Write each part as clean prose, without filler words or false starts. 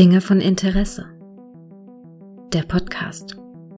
Dinge von Interesse. Der Podcast.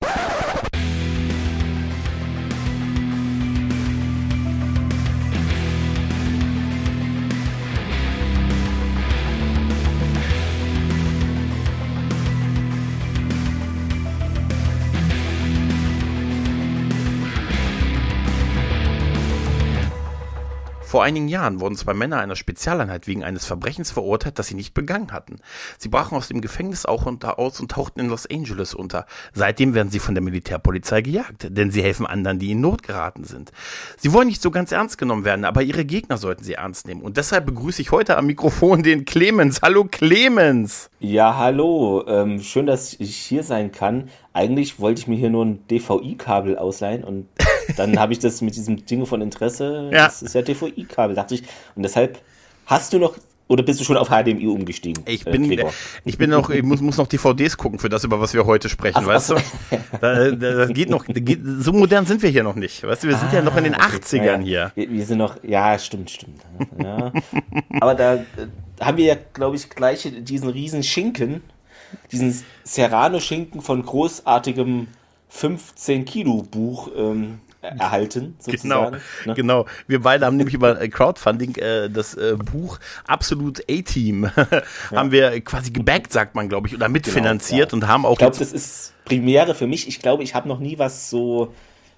Vor einigen Jahren wurden 2 Männer einer Spezialeinheit wegen eines Verbrechens verurteilt, das sie nicht begangen hatten. Sie brachen aus dem Gefängnis auch aus und tauchten in Los Angeles unter. Seitdem werden sie von der Militärpolizei gejagt, denn sie helfen anderen, die in Not geraten sind. Sie wollen nicht so ganz ernst genommen werden, aber ihre Gegner sollten sie ernst nehmen. Und deshalb begrüße ich heute am Mikrofon den Clemens. Hallo Clemens! Ja, hallo. Schön, dass ich hier sein kann. Eigentlich wollte ich mir hier nur ein DVI-Kabel ausleihen und dann habe ich das mit diesem Ding von Interesse, Ja. Das ist ja DVI-Kabel, dachte ich. Und deshalb hast du noch, oder bist du schon auf HDMI umgestiegen? Ich muss noch DVDs gucken für das, über was wir heute sprechen, weißt du? Das geht noch, so modern sind wir hier noch nicht, weißt du? Wir sind ja noch in den 80ern hier. Wir sind noch, ja, stimmt. Ja. Aber da haben wir ja, glaube ich, gleich diesen riesen Schinken, diesen Serrano-Schinken von großartigem 15-Kilo-Buch erhalten, sozusagen. Genau. Wir beide haben nämlich über Crowdfunding das Buch Absolut A-Team haben wir quasi gebackt, sagt man, glaube ich, oder mitfinanziert, Genau, ja. Und haben auch. Ich glaube, das ist Premiere für mich. Ich glaube, ich habe noch nie was so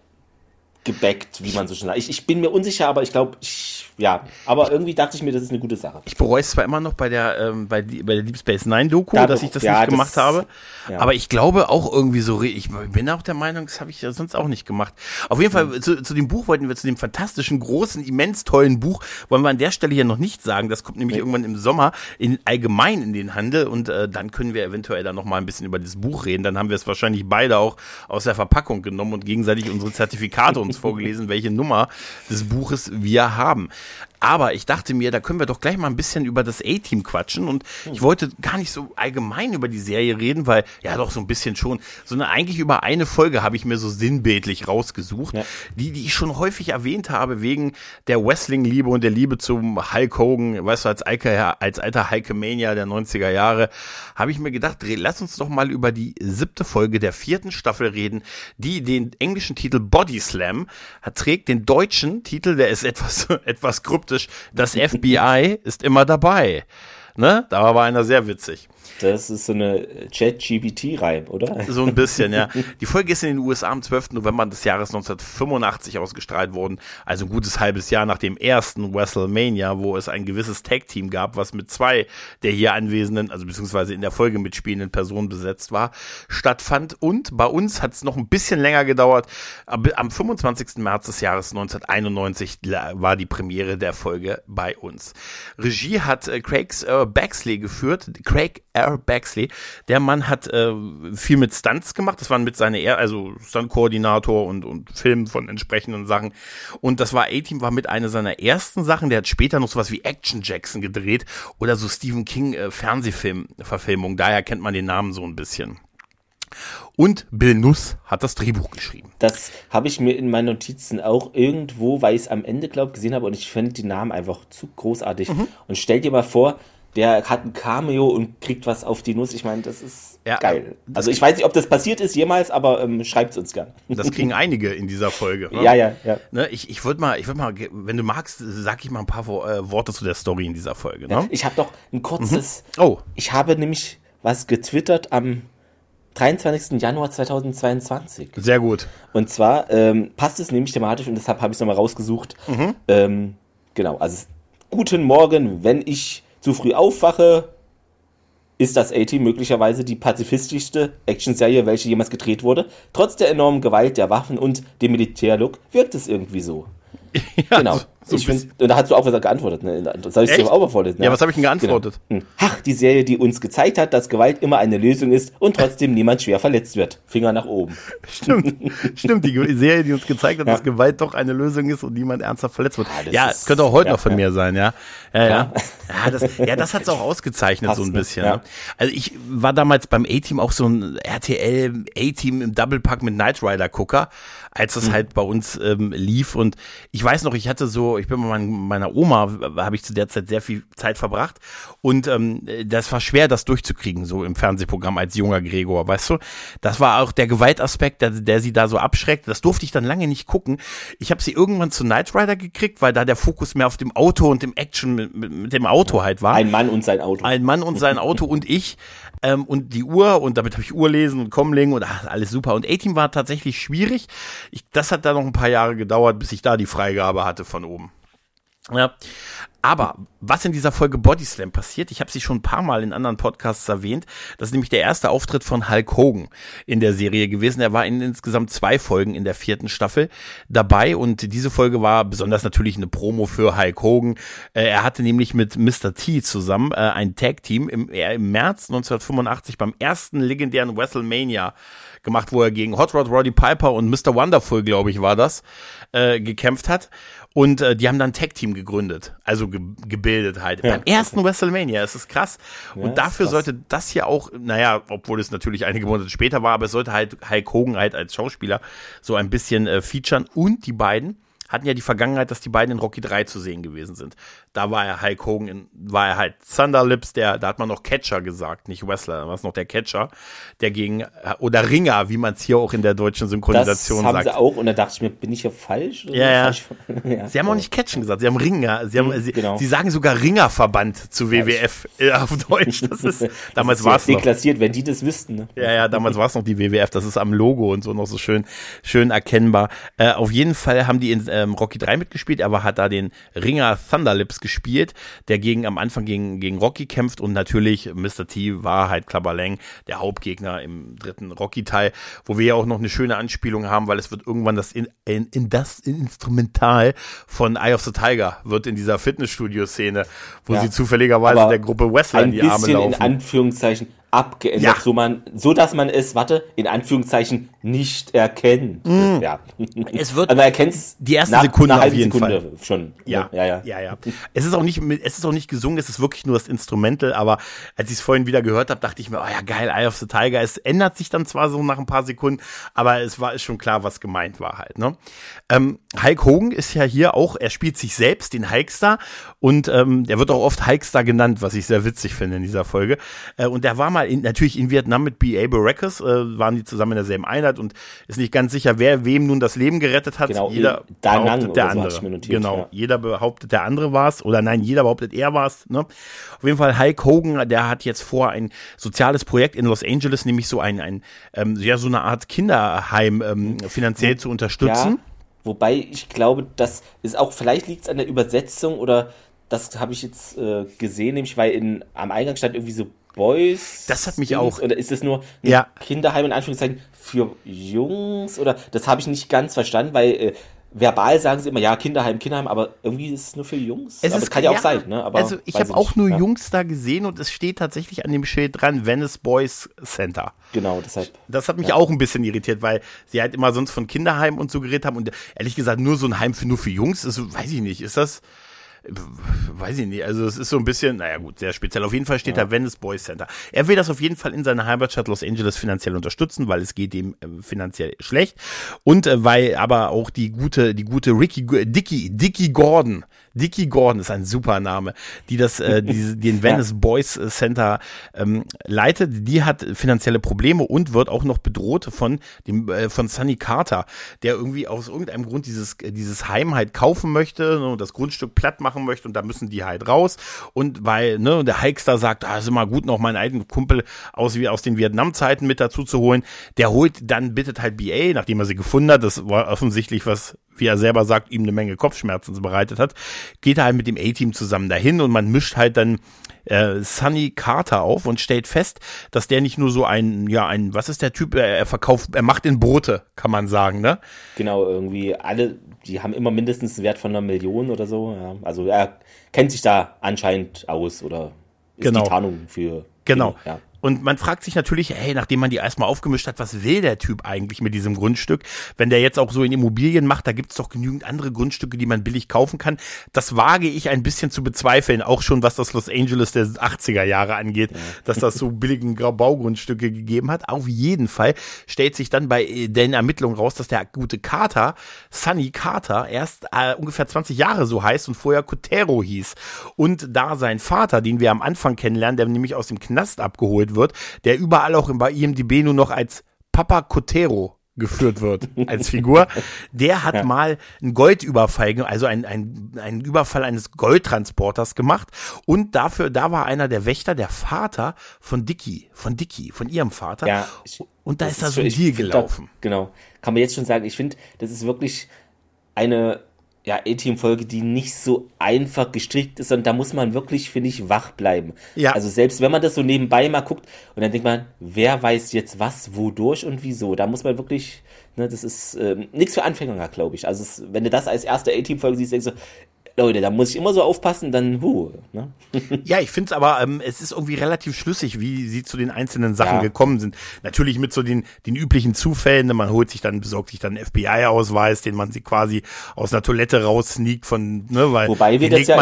gebackt, wie man so schon sagt. Ich bin mir unsicher, aber ich glaube, aber irgendwie dachte ich mir, das ist eine gute Sache. Ich bereue es zwar immer noch bei der Deep Space Nine Doku, dass ich das nicht gemacht habe, aber ich glaube auch irgendwie so, ich bin auch der Meinung, das habe ich ja sonst auch nicht gemacht. Auf jeden Fall, zu dem Buch wollten wir, zu dem fantastischen, großen, immens tollen Buch, wollen wir an der Stelle hier noch nicht sagen, das kommt nämlich irgendwann im Sommer allgemein in den Handel und dann können wir eventuell dann noch mal ein bisschen über das Buch reden, dann haben wir es wahrscheinlich beide auch aus der Verpackung genommen und gegenseitig unsere Zertifikate uns vorgelesen, welche Nummer des Buches wir haben. Aber ich dachte mir, da können wir doch gleich mal ein bisschen über das A-Team quatschen und ich wollte gar nicht so allgemein über die Serie reden, weil, ja doch so ein bisschen schon, sondern eigentlich über eine Folge habe ich mir so sinnbildlich rausgesucht, die ich schon häufig erwähnt habe, wegen der Wrestling-Liebe und der Liebe zum Hulk Hogan, weißt du, als alter Hulkamania der 90er Jahre, habe ich mir gedacht, lass uns doch mal über die 7. Folge der 4. Staffel reden, die den englischen Titel Body Slam trägt, den deutschen Titel, der ist etwas kryptisch. Das FBI ist immer dabei. Ne? Da war einer sehr witzig. Das ist so eine Chat-GPT-Reim, oder? So ein bisschen, ja. Die Folge ist in den USA am 12. November des Jahres 1985 ausgestrahlt worden. Also ein gutes halbes Jahr nach dem ersten WrestleMania, wo es ein gewisses Tag-Team gab, was mit 2 der hier anwesenden, also beziehungsweise in der Folge mitspielenden Personen besetzt war, stattfand. Und bei uns hat es noch ein bisschen länger gedauert. Am 25. März des Jahres 1991 war die Premiere der Folge bei uns. Regie hat Craig Baxley geführt. Craig R. Baxley. Der Mann hat viel mit Stunts gemacht. Das waren mit also Stunt-Koordinator und Film von entsprechenden Sachen. Und das war A-Team, war mit einer seiner ersten Sachen. Der hat später noch sowas wie Action Jackson gedreht oder so Stephen King Fernsehfilm-Verfilmung. Daher kennt man den Namen so ein bisschen. Und Bill Nuss hat das Drehbuch geschrieben. Das habe ich mir in meinen Notizen auch irgendwo, weil ich es am Ende, glaube ich, gesehen habe und ich finde die Namen einfach zu großartig. Und stell dir mal vor, der hat ein Cameo und kriegt was auf die Nuss. Ich meine, das ist geil. Also ich weiß nicht, ob das passiert ist jemals, aber schreibt es uns gern. Das kriegen einige in dieser Folge. Ne? Ja. Ne, ich würde mal, wenn du magst, sag ich mal ein paar Worte zu der Story in dieser Folge. Ne? Ich habe doch ein kurzes, Oh. Ich habe nämlich was getwittert am 23. Januar 2022. Sehr gut. Und zwar passt es nämlich thematisch und deshalb habe ich es nochmal rausgesucht. Genau, also guten Morgen, wenn ich zu früh aufwache, ist das A-Team möglicherweise die pazifistischste Actionserie, welche jemals gedreht wurde. Trotz der enormen Gewalt, der Waffen und dem Militärlook wirkt es irgendwie so. Ja, genau. Und da hast du auch was geantwortet. Ne? Soll ich dir auch mal vorlesen? Ja, was habe ich denn geantwortet? Genau. Ach, die Serie, die uns gezeigt hat, dass Gewalt immer eine Lösung ist und trotzdem niemand schwer verletzt wird. Finger nach oben. Stimmt, die Serie, die uns gezeigt hat, dass Gewalt doch eine Lösung ist und niemand ernsthaft verletzt wird. Das könnte auch heute noch von mir sein, ja. Das hat es auch ausgezeichnet, so ein bisschen. Ja. Ne? Also ich war damals beim A-Team auch so ein RTL A-Team im Doublepack mit Knight Rider Gucker, als das halt bei uns lief und ich weiß noch, ich hatte so meiner Oma, habe ich zu der Zeit sehr viel Zeit verbracht und das war schwer, das durchzukriegen, so im Fernsehprogramm als junger Gregor, weißt du? Das war auch der Gewaltaspekt, der sie da so abschreckt. Das durfte ich dann lange nicht gucken. Ich habe sie irgendwann zu Knight Rider gekriegt, weil da der Fokus mehr auf dem Auto und dem Action mit dem Auto halt war. Ein Mann und sein Auto. Ein Mann und sein Auto und ich und die Uhr und damit habe ich Uhrlesen und Comlink und alles super. Und A-Team war tatsächlich schwierig. Das hat dann noch ein paar Jahre gedauert, bis ich da die Freigabe hatte von oben. Ja, aber was in dieser Folge Bodyslam passiert, ich habe sie schon ein paar Mal in anderen Podcasts erwähnt, das ist nämlich der erste Auftritt von Hulk Hogan in der Serie gewesen. Er war in insgesamt 2 Folgen in der 4. Staffel dabei und diese Folge war besonders natürlich eine Promo für Hulk Hogan. Er hatte nämlich mit Mr. T zusammen ein Tag-Team im März 1985 beim ersten legendären WrestleMania gemacht, wo er gegen Hot Rod Roddy Piper und Mr. Wonderful, glaube ich, war das, gekämpft hat. Und die haben dann ein Tag-Team gegründet, also gebildet halt. Ja. Beim ersten WrestleMania, das ist krass. Und ja, dafür sollte das hier auch, naja, obwohl es natürlich einige Monate später war, aber es sollte halt Hulk Hogan halt als Schauspieler so ein bisschen featuren. Und die beiden hatten ja die Vergangenheit, dass die beiden in Rocky 3 zu sehen gewesen sind. Da war er Hulk Hogan, war er halt Thunderlips, da hat man noch Catcher gesagt, nicht Wrestler, da war es noch der Catcher, der gegen, oder Ringer, wie man es hier auch in der deutschen Synchronisation sagt. Das haben sie auch, und da dachte ich mir, bin ich ja falsch? Oder ja. Falsch? Ja. Sie haben auch nicht Catchen gesagt, sie haben Ringer, sie sagen sogar Ringerverband zu WWF auf Deutsch. Das ist, damals war es noch. Deklassiert, wenn die das wüssten. Ne? Ja, damals war es noch die WWF, das ist am Logo und so noch so schön erkennbar. Auf jeden Fall haben die in Rocky 3 mitgespielt, aber hat da den Ringer Thunderlips gespielt, der am Anfang gegen Rocky kämpft, und natürlich Mr. T war halt Clubber Lang, der Hauptgegner im 3. Rocky-Teil, wo wir ja auch noch eine schöne Anspielung haben, weil es wird irgendwann das Instrumental von Eye of the Tiger wird in dieser Fitnessstudio-Szene, wo sie zufälligerweise der Gruppe Wrestler in die Arme laufen. Ein bisschen in Anführungszeichen abgeändert, so dass man es, in Anführungszeichen nicht erkennt. Ja. Es wird, aber man erkennt es die erste Sekunde auf jeden Fall schon. Ja. Es ist auch nicht gesungen, es ist wirklich nur das Instrumental, aber als ich es vorhin wieder gehört habe, dachte ich mir, oh ja geil, Eye of the Tiger. Es ändert sich dann zwar so nach ein paar Sekunden, aber ist schon klar, was gemeint war halt. Ne? Hulk Hogan ist ja hier auch, er spielt sich selbst, den Hulkstar, und der wird auch oft Hulkstar genannt, was ich sehr witzig finde in dieser Folge. Und der war mal natürlich in Vietnam mit B.A. Baracus, waren die zusammen in derselben Einheit, und ist nicht ganz sicher, wer wem nun das Leben gerettet hat. Genau, jeder behauptet der andere. Jeder behauptet, der andere war es, oder nein, jeder behauptet, er war es. Ne? Auf jeden Fall Hulk Hogan, der hat jetzt vor, ein soziales Projekt in Los Angeles, nämlich so so eine Art Kinderheim finanziell zu unterstützen. Ja, wobei ich glaube, das ist auch, vielleicht liegt es an der Übersetzung, oder das habe ich jetzt gesehen, nämlich weil am Eingang stand irgendwie so Boys. Das hat mich auch. Oder ist es nur ein Kinderheim in Anführungszeichen für Jungs? Oder das habe ich nicht ganz verstanden, weil verbal sagen sie immer, ja, Kinderheim, aber irgendwie ist es nur für Jungs. Das kann ja auch sein. Ne? Aber also ich habe auch nur Jungs da gesehen, und es steht tatsächlich an dem Schild dran, Venice Boys Center. Genau, deshalb. Das hat mich auch ein bisschen irritiert, weil sie halt immer sonst von Kinderheim und so geredet haben, und ehrlich gesagt nur so ein Heim nur für Jungs, weiß ich nicht, ist das... Weiß ich nicht, also es ist so ein bisschen, naja gut, sehr speziell. Auf jeden Fall steht da Venice Boys Center. Er will das auf jeden Fall in seiner Heimatstadt Los Angeles finanziell unterstützen, weil es geht ihm finanziell schlecht, und weil aber auch die gute Dickie Gordon ist ein super Name, die den Venice Boys Center leitet. Die hat finanzielle Probleme und wird auch noch bedroht von Sonny Carter, der irgendwie aus irgendeinem Grund dieses Heim halt kaufen möchte und das Grundstück platt machen möchte, und da müssen die halt raus, und weil der Hulkstar sagt, ist immer gut, noch meinen alten Kumpel aus den Vietnam-Zeiten mit dazu zu holen, bittet halt B.A., nachdem er sie gefunden hat, das war offensichtlich was, wie er selber sagt, ihm eine Menge Kopfschmerzen bereitet hat, geht er halt mit dem A-Team zusammen dahin, und man mischt halt dann Sonny Carter auf und stellt fest, dass der nicht nur so was ist der Typ, er macht in Boote, kann man sagen, ne? Genau, irgendwie alle, die haben immer mindestens einen Wert von 1 Million oder so, ja. Also er kennt sich da anscheinend aus, oder ist die Tarnung für... Genau. Und man fragt sich natürlich, hey, nachdem man die erstmal aufgemischt hat, was will der Typ eigentlich mit diesem Grundstück? Wenn der jetzt auch so in Immobilien macht, da gibt's doch genügend andere Grundstücke, die man billig kaufen kann. Das wage ich ein bisschen zu bezweifeln, auch schon was das Los Angeles der 80er Jahre angeht, dass das so billigen Baugrundstücke gegeben hat. Auf jeden Fall stellt sich dann bei den Ermittlungen raus, dass der gute Carter, Sonny Carter, erst ungefähr 20 Jahre so heißt und vorher Cotero hieß. Und da sein Vater, den wir am Anfang kennenlernen, der nämlich aus dem Knast abgeholt wird, der überall auch bei IMDb nur noch als Papa Cotero geführt wird, als Figur, der hat mal einen Goldüberfall, also einen Überfall eines Goldtransporters gemacht und da war einer der Wächter, der Vater von Dickie, von ihrem Vater. Ja, und da ist da so ein Deal gelaufen. Genau. Kann man jetzt schon sagen, ich finde, das ist wirklich eine A-Team-Folge, die nicht so einfach gestrickt ist, und da muss man wirklich, finde ich, wach bleiben. Ja. Also selbst wenn man das so nebenbei mal guckt und dann denkt man, wer weiß jetzt was, wodurch und wieso, da muss man wirklich, das ist nichts für Anfänger, glaube ich. Also wenn du das als erste A-Team-Folge siehst, denkst du, Leute, da muss ich immer so aufpassen, dann ne? Ja, ich finde es aber, es ist irgendwie relativ schlüssig, wie sie zu den einzelnen Sachen gekommen sind. Natürlich mit so den üblichen Zufällen, besorgt sich dann einen FBI-Ausweis, den man sie quasi aus einer Toilette raussneakt weil wobei wir das ja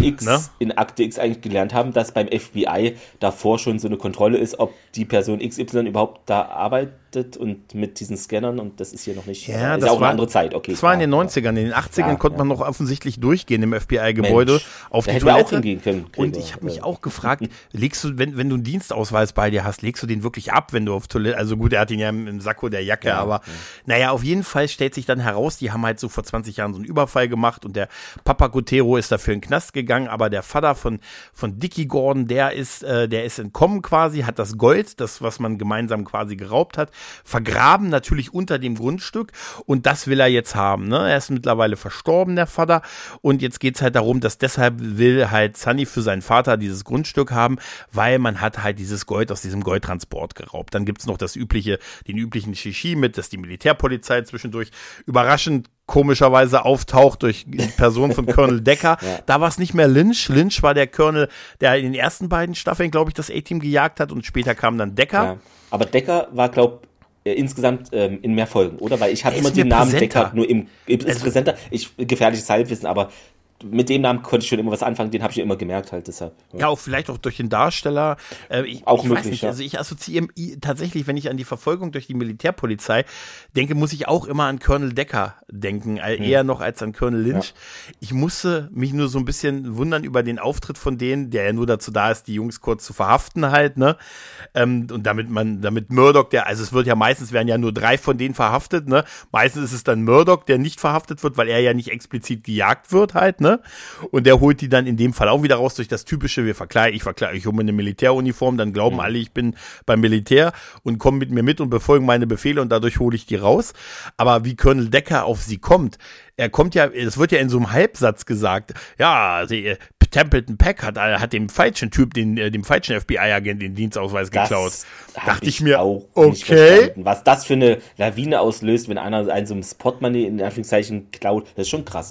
in Akte X eigentlich gelernt haben, dass beim FBI davor schon so eine Kontrolle ist, ob die Person XY überhaupt da arbeitet und mit diesen Scannern, und das ist hier noch nicht, ja, ist ja auch eine andere Zeit, okay. Das war in den 90ern, in den 80ern konnte man noch offensichtlich durchgehen im FBI-Gebäude auf die Toilette. Auch hingehen können, und ich habe mich auch gefragt, legst du, wenn du einen Dienstausweis bei dir hast, legst du den wirklich ab, wenn du auf Toilette, also gut, er hat ihn ja im Sakko der Jacke, aber naja, auf jeden Fall stellt sich dann heraus, die haben halt so vor 20 Jahren so einen Überfall gemacht und der Papa Cotero ist dafür in den Knast gegangen, aber der Vater von Dickie Gordon, der ist entkommen quasi, hat das Gold, das, was man gemeinsam quasi geraubt hat, vergraben natürlich unter dem Grundstück, und das will er jetzt haben, ne? Er ist mittlerweile verstorben, der Vater, und jetzt geht's halt darum, dass deshalb will halt Sonny für seinen Vater dieses Grundstück haben, weil man hat halt dieses Gold aus diesem Goldtransport geraubt. Dann gibt's noch den üblichen Shishi mit, dass die Militärpolizei zwischendurch überraschend komischerweise auftaucht durch die Person von Colonel Decker. Da war es nicht mehr Lynch. Lynch war der Colonel, der in den ersten beiden Staffeln, glaube ich, das A-Team gejagt hat, und später kam dann Decker. Ja. Aber Decker war, insgesamt in mehr Folgen, oder? Weil ich hatte immer den Namen Decker nur ist präsenter. Gefährliches Halbwissen, aber mit dem Namen konnte ich schon immer was anfangen, den habe ich immer gemerkt halt, deshalb. Ja, auch vielleicht auch durch den Darsteller. Ich weiß nicht, also ich assoziiere tatsächlich, wenn ich an die Verfolgung durch die Militärpolizei denke, muss ich auch immer an Colonel Decker denken, eher noch als an Colonel Lynch. Ja. Ich musste mich nur so ein bisschen wundern über den Auftritt von denen, der ja nur dazu da ist, die Jungs kurz zu verhaften halt, ne? Und damit Murdoch, meistens werden ja nur 3 von denen verhaftet, ne? Meistens ist es dann Murdoch, der nicht verhaftet wird, weil er ja nicht explizit gejagt wird halt, ne? Und der holt die dann in dem Fall auch wieder raus durch das typische, ich hole mir eine Militäruniform, dann glauben alle, ich bin beim Militär und kommen mit mir mit und befolgen meine Befehle, und dadurch hole ich die raus. Aber wie Colonel Decker auf sie kommt, es wird ja in so einem Halbsatz gesagt, Templeton Peck hat dem falschen Typ, dem falschen FBI-Agent den Dienstausweis geklaut. Dachte ich mir auch nicht verstanden. Was das für eine Lawine auslöst, wenn einer einen so einem Spot-Money in Anführungszeichen klaut, das ist schon krass.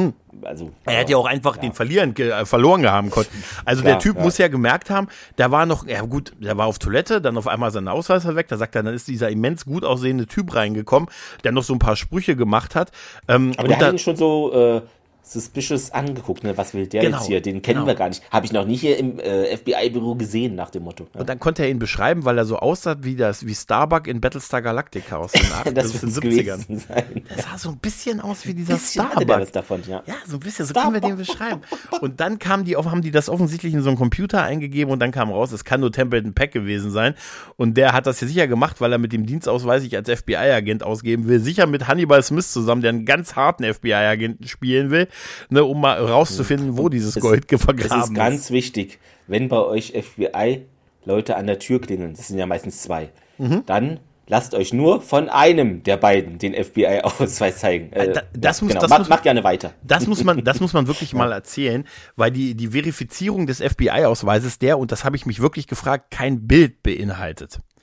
Er hätte ja auch einfach den verloren haben können. Also klar, der Typ muss ja gemerkt haben, der war auf Toilette, dann auf einmal sein Ausweis weg, da sagt er, dann ist dieser immens gut aussehende Typ reingekommen, der noch so ein paar Sprüche gemacht hat. Aber der hat ihn schon so suspicious angeguckt, ne? Was will der jetzt hier? Den kennen wir gar nicht. Habe ich noch nie hier im FBI-Büro gesehen, nach dem Motto. Ja. Und dann konnte er ihn beschreiben, weil er so aussah wie Starbuck in Battlestar Galactica aus den 70ern. Der sah so ein bisschen aus wie dieser Starbuck. Der was davon, ja, so ein bisschen, so können wir den beschreiben. Und dann haben die das offensichtlich in so einen Computer eingegeben, und dann kam raus, es kann nur Templeton Peck gewesen sein. Und der hat das ja sicher gemacht, weil er mit dem Dienstausweis sich als FBI-Agent ausgeben will. Sicher mit Hannibal Smith zusammen, der einen ganz harten FBI-Agenten spielen will. Ne, um mal rauszufinden, wo dieses Gold vergraben ist. Das ist ganz wichtig, wenn bei euch FBI-Leute an der Tür klingeln, das sind ja meistens 2, dann lasst euch nur von einem der beiden den FBI-Ausweis zeigen. Macht gerne weiter. Das muss man wirklich mal erzählen, weil die Verifizierung des FBI-Ausweises, und das habe ich mich wirklich gefragt, kein Bild beinhaltet.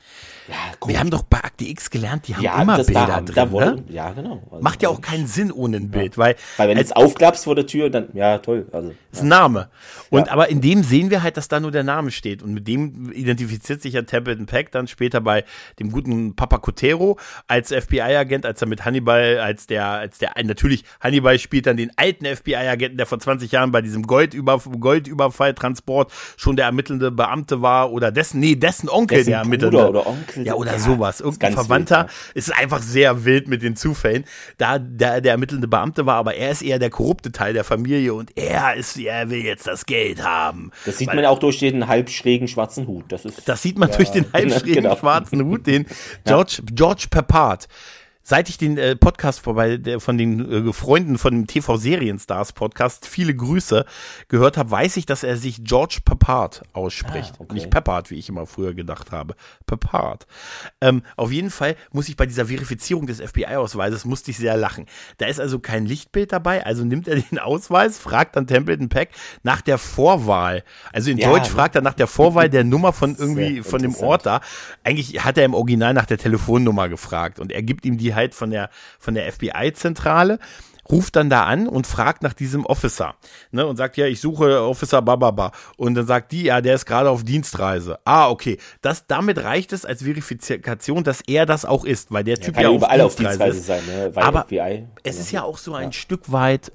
Ja, wir haben doch bei Akte X gelernt, die haben immer Bilder drin, ne? Ja, genau. Also, macht ja auch keinen Sinn ohne ein Bild, weil wenn du es aufklappst vor der Tür, dann, ja, toll. Also, ist ein Name. Und aber in dem sehen wir halt, dass da nur der Name steht. Und mit dem identifiziert sich ja Templeton Peck dann später bei dem guten Papa Cotero als FBI-Agent, als er mit Hannibal, natürlich, Hannibal spielt dann den alten FBI-Agenten, der vor 20 Jahren bei diesem Goldüberfalltransport schon der ermittelnde Beamte war oder dessen Onkel, der ermittelnde. Bruder oder Onkel. Ja, oder sowas. Irgendein Verwandter. Wild, Es ist einfach sehr wild mit den Zufällen. Da der ermittelnde Beamte war, aber er ist eher der korrupte Teil der Familie und er will jetzt das Geld haben. Das sieht man auch durch den halbschrägen schwarzen Hut. Das sieht man durch den halbschrägen schwarzen Hut, den George Peppard. Seit ich den Podcast von den Freunden von dem TV-Serienstars-Podcast, viele Grüße, gehört habe, weiß ich, dass er sich George Peppard ausspricht. Okay. Nicht Peppard, wie ich immer früher gedacht habe. Peppard. Auf jeden Fall muss ich bei dieser Verifizierung des FBI-Ausweises, musste ich sehr lachen. Da ist also kein Lichtbild dabei, also nimmt er den Ausweis, fragt dann Templeton Peck nach der Vorwahl. Also in Deutsch fragt er nach der Vorwahl der Nummer von dem Ort da. Eigentlich hat er im Original nach der Telefonnummer gefragt und er gibt ihm die halt von der FBI-Zentrale, ruft dann da an und fragt nach diesem Officer, ne, und sagt, ja, ich suche Officer Bababa. Und dann sagt die, ja, der ist gerade auf Dienstreise. Ah, okay. Damit reicht es als Verifikation, dass er das auch ist, weil der Typ ja überall auf Dienstreise sein, ne? Weil aber FBI, es ist ja auch so ein Stück weit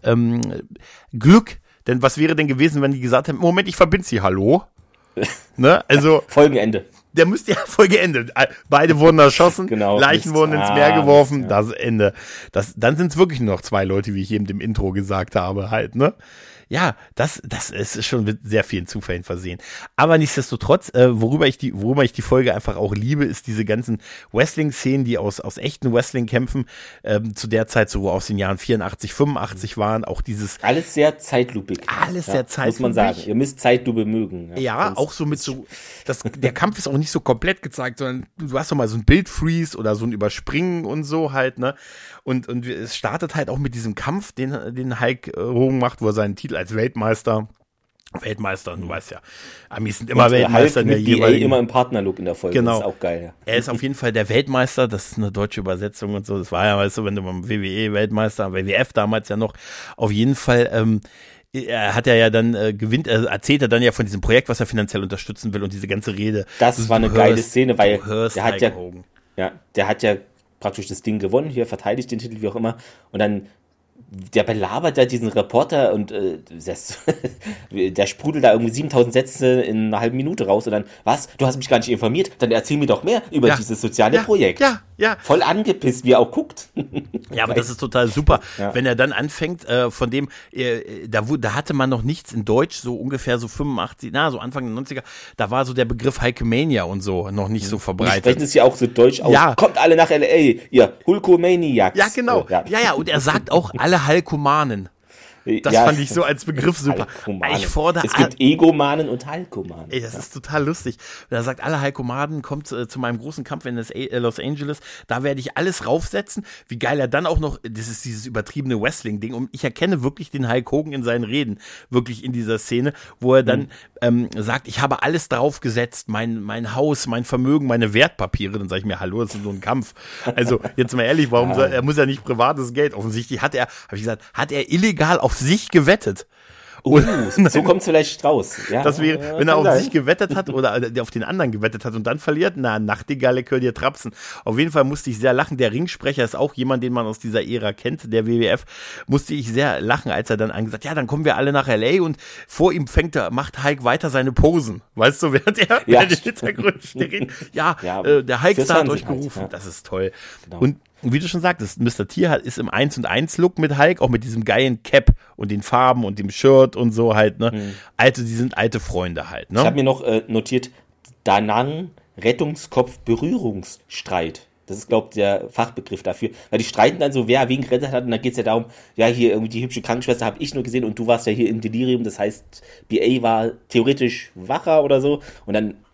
Glück, denn was wäre denn gewesen, wenn die gesagt hätten, Moment, ich verbinde sie, hallo? Ne, also Folgenende. Der müsste ja voll geendet. Beide wurden erschossen, genau, Leichen wurden ins Meer geworfen, das Ende. Dann sind es wirklich nur noch 2 Leute, wie ich eben im Intro gesagt habe, halt, ne? Ja, das ist schon mit sehr vielen Zufällen versehen. Aber nichtsdestotrotz, worüber ich die Folge einfach auch liebe, ist diese ganzen Wrestling-Szenen, die aus echten Wrestling-Kämpfen zu der Zeit so aus den Jahren 84, 85 waren. Auch dieses... Alles sehr zeitlupig. Sehr zeitlupig. Muss man sagen. Ihr müsst Zeitlupe mögen. Ja, auch so mit so... Der Kampf ist auch nicht so komplett gezeigt, sondern du hast doch mal so ein Bildfreeze oder so ein Überspringen und so halt, ne? Und es startet halt auch mit diesem Kampf, den Hulk Hogan macht, wo er seinen Titel als Weltmeister, du weißt ja, Amis sind immer Weltmeister in der jeweiligen. Immer im Partnerlook in der Folge, genau. Das ist auch geil. Ja. Er ist auf jeden Fall der Weltmeister, das ist eine deutsche Übersetzung und so, das war ja, weißt du, wenn du beim WWE-Weltmeister, WWF damals ja noch, auf jeden Fall, er hat ja dann erzählt er dann ja von diesem Projekt, was er finanziell unterstützen will und diese ganze Rede. Das war eine geile Szene, weil der hat ja praktisch das Ding gewonnen, hier verteidigt den Titel, wie auch immer, und dann der belabert ja diesen Reporter und der sprudelt da irgendwie 7000 Sätze in einer halben Minute raus und dann, was, du hast mich gar nicht informiert, dann erzähl mir doch mehr über dieses soziale Projekt. Ja. Voll angepisst, wie er auch guckt. Ja, aber das ist total super, wenn er dann anfängt, von dem, da hatte man noch nichts in Deutsch, so ungefähr so 85, so Anfang der 90er, da war so der Begriff Hulkamania und so noch nicht so verbreitet. Die sprechen es ja auch so deutsch aus. Ja. Kommt alle nach L.A., ihr Hulkamaniacs. Ja, genau. Ja, und er sagt auch alle Hulkomanen. Das fand ich so als Begriff super. Es gibt Egomanen und Hulkomanen. Ey, das ist total lustig. Und er sagt, alle Hulkomanen kommt zu meinem großen Kampf in Los Angeles. Da werde ich alles raufsetzen. Wie geil er dann auch noch, das ist dieses übertriebene Wrestling-Ding. Und ich erkenne wirklich den Hulk Hogan in seinen Reden, wirklich in dieser Szene, wo er dann sagt, ich habe alles drauf gesetzt, mein Haus, mein Vermögen, meine Wertpapiere. Dann sage ich mir, hallo, das ist so ein Kampf. Also, jetzt mal ehrlich, er muss ja nicht privates Geld. Offensichtlich hat er illegal auf sich gewettet. So kommt es vielleicht raus. Ja, das wäre, wenn er auf sich gewettet hat oder auf den anderen gewettet hat und dann verliert, Nachtigalle könnt ihr trapsen. Auf jeden Fall musste ich sehr lachen. Der Ringsprecher ist auch jemand, den man aus dieser Ära kennt, der WWF. Musste ich sehr lachen, als er dann angesagt, ja, dann kommen wir alle nach L.A. und vor ihm macht Hulk weiter seine Posen. Weißt du, während er im Hintergrund steht. Der Hulk-Star hat euch gerufen. Das ist toll. Genau. Und wie du schon sagtest, Mr. T ist im 1:1 Look mit Hulk, auch mit diesem geilen Cap und den Farben und dem Shirt und so halt, ne? Die sind alte Freunde halt, ne? Ich habe mir noch notiert, Danang Rettungskopf Berührungsstreit. Das ist, glaube ich, der Fachbegriff dafür. Weil die streiten dann so, wer wen gerettet hat. Und dann geht es ja darum, ja, hier irgendwie die hübsche Krankenschwester habe ich nur gesehen und du warst ja hier im Delirium. Das heißt, BA war theoretisch wacher oder so. Und dann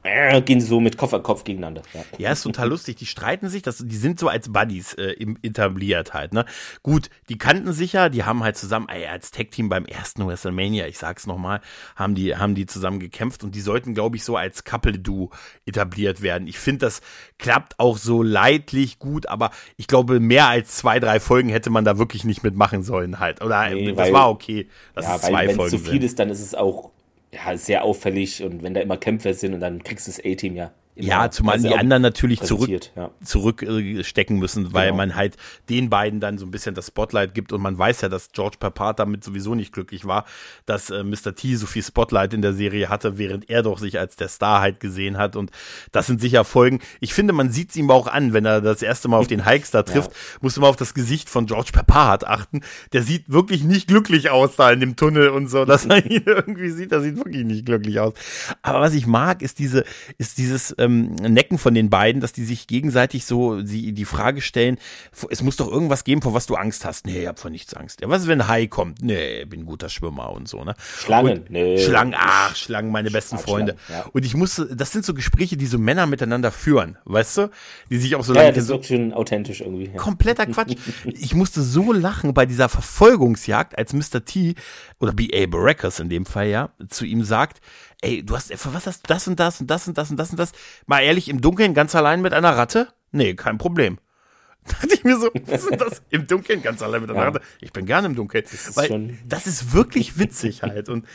gehen sie so mit Kopf an Kopf gegeneinander. Ja, ist total lustig. Die streiten sich, die sind so als Buddies etabliert halt, ne? Gut, die kannten sich ja, die haben halt zusammen, als Tag-Team beim ersten WrestleMania, ich sag's nochmal, haben die zusammen gekämpft und die sollten, glaube ich, so als Couple-Duo etabliert werden. Ich finde, das klappt auch so leidlich gut, aber ich glaube, mehr als 2-3 Folgen hätte man da wirklich nicht mitmachen sollen halt. Oder das war okay, dass es 2 Folgen sind. Wenn es zu viel ist, dann ist es auch sehr auffällig und wenn da immer Kämpfer sind und dann kriegst du das A-Team ja. Ja, zumal die anderen natürlich zurückstecken müssen, weil man halt den beiden dann so ein bisschen das Spotlight gibt und man weiß ja, dass George Papard damit sowieso nicht glücklich war, dass Mr. T so viel Spotlight in der Serie hatte, während er doch sich als der Star halt gesehen hat und das sind sicher Folgen. Ich finde, man sieht es ihm auch an, wenn er das erste Mal auf den Hulkster trifft, musst du mal auf das Gesicht von George Papard achten. Der sieht wirklich nicht glücklich aus da in dem Tunnel und so, dass man ihn irgendwie sieht, der sieht wirklich nicht glücklich aus. Aber was ich mag, ist dieses Necken von den beiden, dass die sich gegenseitig so die Frage stellen, es muss doch irgendwas geben, vor was du Angst hast. Nee, ich hab vor nichts Angst. Ja, was ist, wenn ein Hai kommt? Nee, bin ein guter Schwimmer und so, ne? Schlangen, nee. Schlangen, meine besten Freunde. Ja. Und das sind so Gespräche, die so Männer miteinander führen, weißt du? Die sich auch so lange. Ja, das ist wirklich schon authentisch irgendwie. Ja. Kompletter Quatsch. Ich musste so lachen bei dieser Verfolgungsjagd, als Mr. T oder B.A. Baracus in dem Fall, ja, zu ihm sagt, ey, was hast du das und das und das und das und das und das? Mal ehrlich, im Dunkeln ganz allein mit einer Ratte? Nee, kein Problem. Da dachte ich mir so, was ist das? Im Dunkeln ganz allein mit einer Ratte? Ich bin gerne im Dunkeln. Das ist wirklich witzig halt. Und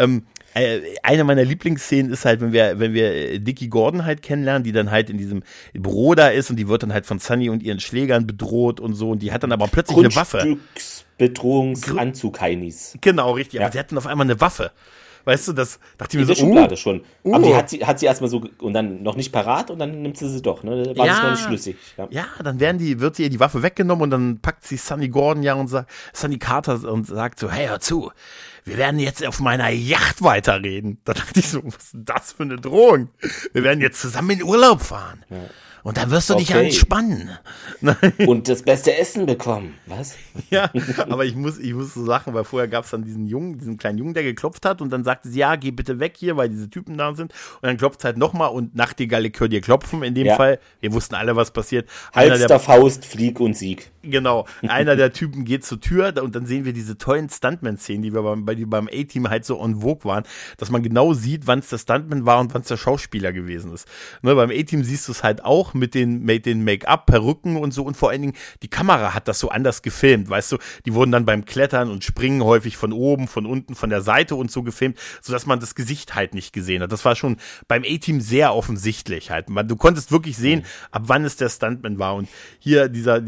eine meiner Lieblingsszenen ist halt, wenn wir Dickie Gordon halt kennenlernen, die dann halt in diesem Büro da ist und die wird dann halt von Sunny und ihren Schlägern bedroht und so und die hat dann aber plötzlich eine Waffe. Bedrohungsanzug Heinis. Genau, richtig. Aber sie hat dann auf einmal eine Waffe. Weißt du, das dachte ich mir so, Schublade schon. Aber die hat sie erstmal so und dann noch nicht parat und dann nimmt sie doch, ne? War das noch nicht schlüssig. Ja, dann wird ihr die Waffe weggenommen und dann packt sie Sunny Gordon und sagt, Sunny Carter und sagt so, hey, hör zu, wir werden jetzt auf meiner Yacht weiterreden. Da dachte ich so, was ist denn das für eine Drohung? Wir werden jetzt zusammen in Urlaub fahren. Ja. Und dann wirst du dich entspannen. Und das beste Essen bekommen. Was? Ja, aber ich muss so lachen, weil vorher gab es dann diesen kleinen Jungen, der geklopft hat und dann sagte sie, ja, geh bitte weg hier, weil diese Typen da sind. Und dann klopft es halt nochmal und Nachtigall, ich höre dir klopfen. In dem Fall, wir wussten alle, was passiert. Halster Faust, Flieg und Sieg. Genau, einer der Typen geht zur Tür und dann sehen wir diese tollen Stuntman-Szenen, die wir beim A-Team halt so en vogue waren, dass man genau sieht, wann es der Stuntman war und wann es der Schauspieler gewesen ist. Ne, beim A-Team siehst du es halt auch mit den Make-up, Perücken und so und vor allen Dingen, die Kamera hat das so anders gefilmt, weißt du, die wurden dann beim Klettern und Springen häufig von oben, von unten, von der Seite und so gefilmt, sodass man das Gesicht halt nicht gesehen hat. Das war schon beim A-Team sehr offensichtlich halt. Du konntest wirklich sehen, ab wann es der Stuntman war und hier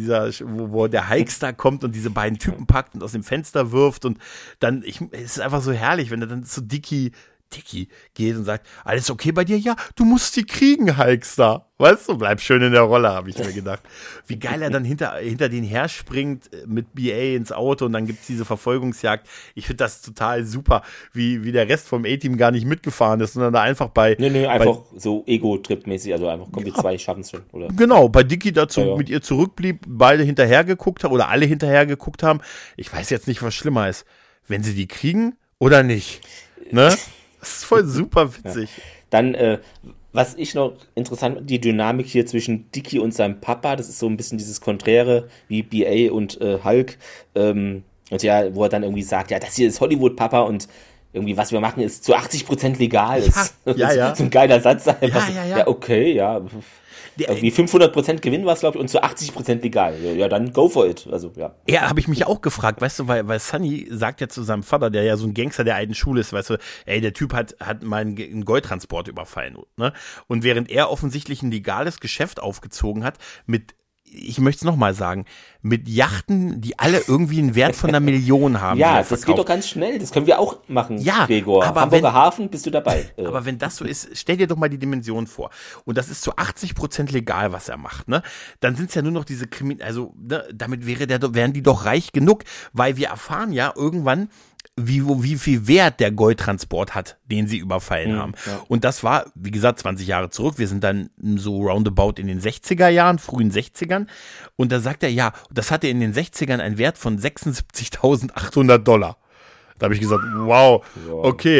wo der Hulkster kommt und diese beiden Typen packt und aus dem Fenster wirft und dann, es ist einfach so herrlich, wenn er dann zu Dickie geht und sagt, alles okay bei dir? Ja, du musst sie kriegen, Hulkster. Weißt du, bleib schön in der Rolle, habe ich mir gedacht. Wie geil er dann hinter den her springt mit BA ins Auto und dann gibt's diese Verfolgungsjagd. Ich finde das total super, wie der Rest vom A-Team gar nicht mitgefahren ist, sondern da einfach einfach so Ego-Trip-mäßig, also einfach kommen die zwei schaffen's schon, oder? Genau, bei Dickie dazu mit ihr zurückblieb, beide hinterher geguckt haben oder alle hinterher geguckt haben. Ich weiß jetzt nicht, was schlimmer ist, wenn sie die kriegen oder nicht. Ne? Das ist voll super witzig. Ja. Dann, was ich noch interessant, die Dynamik hier zwischen Dickie und seinem Papa, das ist so ein bisschen dieses Konträre wie BA und Hulk. Und ja, wo er dann irgendwie sagt, ja, das hier ist Hollywood-Papa und irgendwie, was wir machen, ist zu 80% legal. Ja. So ein geiler Satz einfach. Ja, okay, ja. Irgendwie 500% Gewinn war es, glaube ich, und zu 80% legal. Ja, dann go for it. Also, ja. Ja, habe ich mich auch gefragt, weißt du, weil Sunny sagt ja zu seinem Vater, der ja so ein Gangster der alten Schule ist, weißt du, ey, der Typ hat mal einen Goldtransport überfallen, ne? Und während er offensichtlich ein legales Geschäft aufgezogen hat ich möchte es nochmal sagen, mit Yachten, die alle irgendwie einen Wert von 1 Million haben. Ja, das geht doch ganz schnell. Das können wir auch machen, Gregor. Aber Hamburger Hafen, bist du dabei. Aber wenn das so ist, stell dir doch mal die Dimension vor. Und das ist zu 80% legal, was er macht, ne? Dann sind es ja nur noch diese damit wären die doch reich genug, weil wir erfahren ja irgendwann, wie viel Wert der Goldtransport hat, den sie überfallen haben. Ja. Und das war, wie gesagt, 20 Jahre zurück. Wir sind dann so roundabout in den 60er Jahren, frühen 60ern. Und da sagt er, ja, das hatte in den 60ern einen Wert von $76.800. Da habe ich gesagt, wow, okay.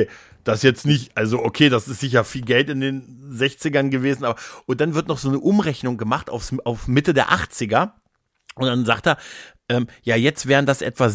das jetzt nicht, also okay, das ist sicher viel Geld in den 60ern gewesen, aber und dann wird noch so eine Umrechnung gemacht auf Mitte der 80er und dann sagt er, ja, jetzt wären das etwa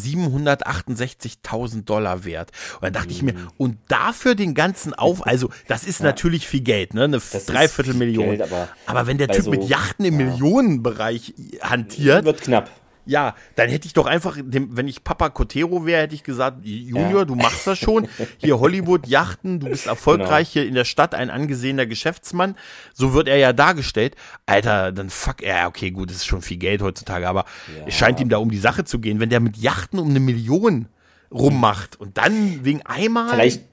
$768.000 wert. Und dann dachte ich mir, und dafür den ganzen also das ist natürlich viel Geld, ne, eine Dreiviertelmillion. Aber wenn der Typ mit Yachten im Millionenbereich hantiert, wird knapp. Ja, dann hätte ich doch einfach, wenn ich Papa Cotero wäre, hätte ich gesagt, Junior, du machst das schon. Hier Hollywood, Yachten, du bist erfolgreich hier in der Stadt, ein angesehener Geschäftsmann. So wird er ja dargestellt. Alter, dann okay, gut, das ist schon viel Geld heutzutage, aber es scheint ihm da um die Sache zu gehen. Wenn der mit Yachten um 1 Million rummacht und dann wegen einmal, vielleicht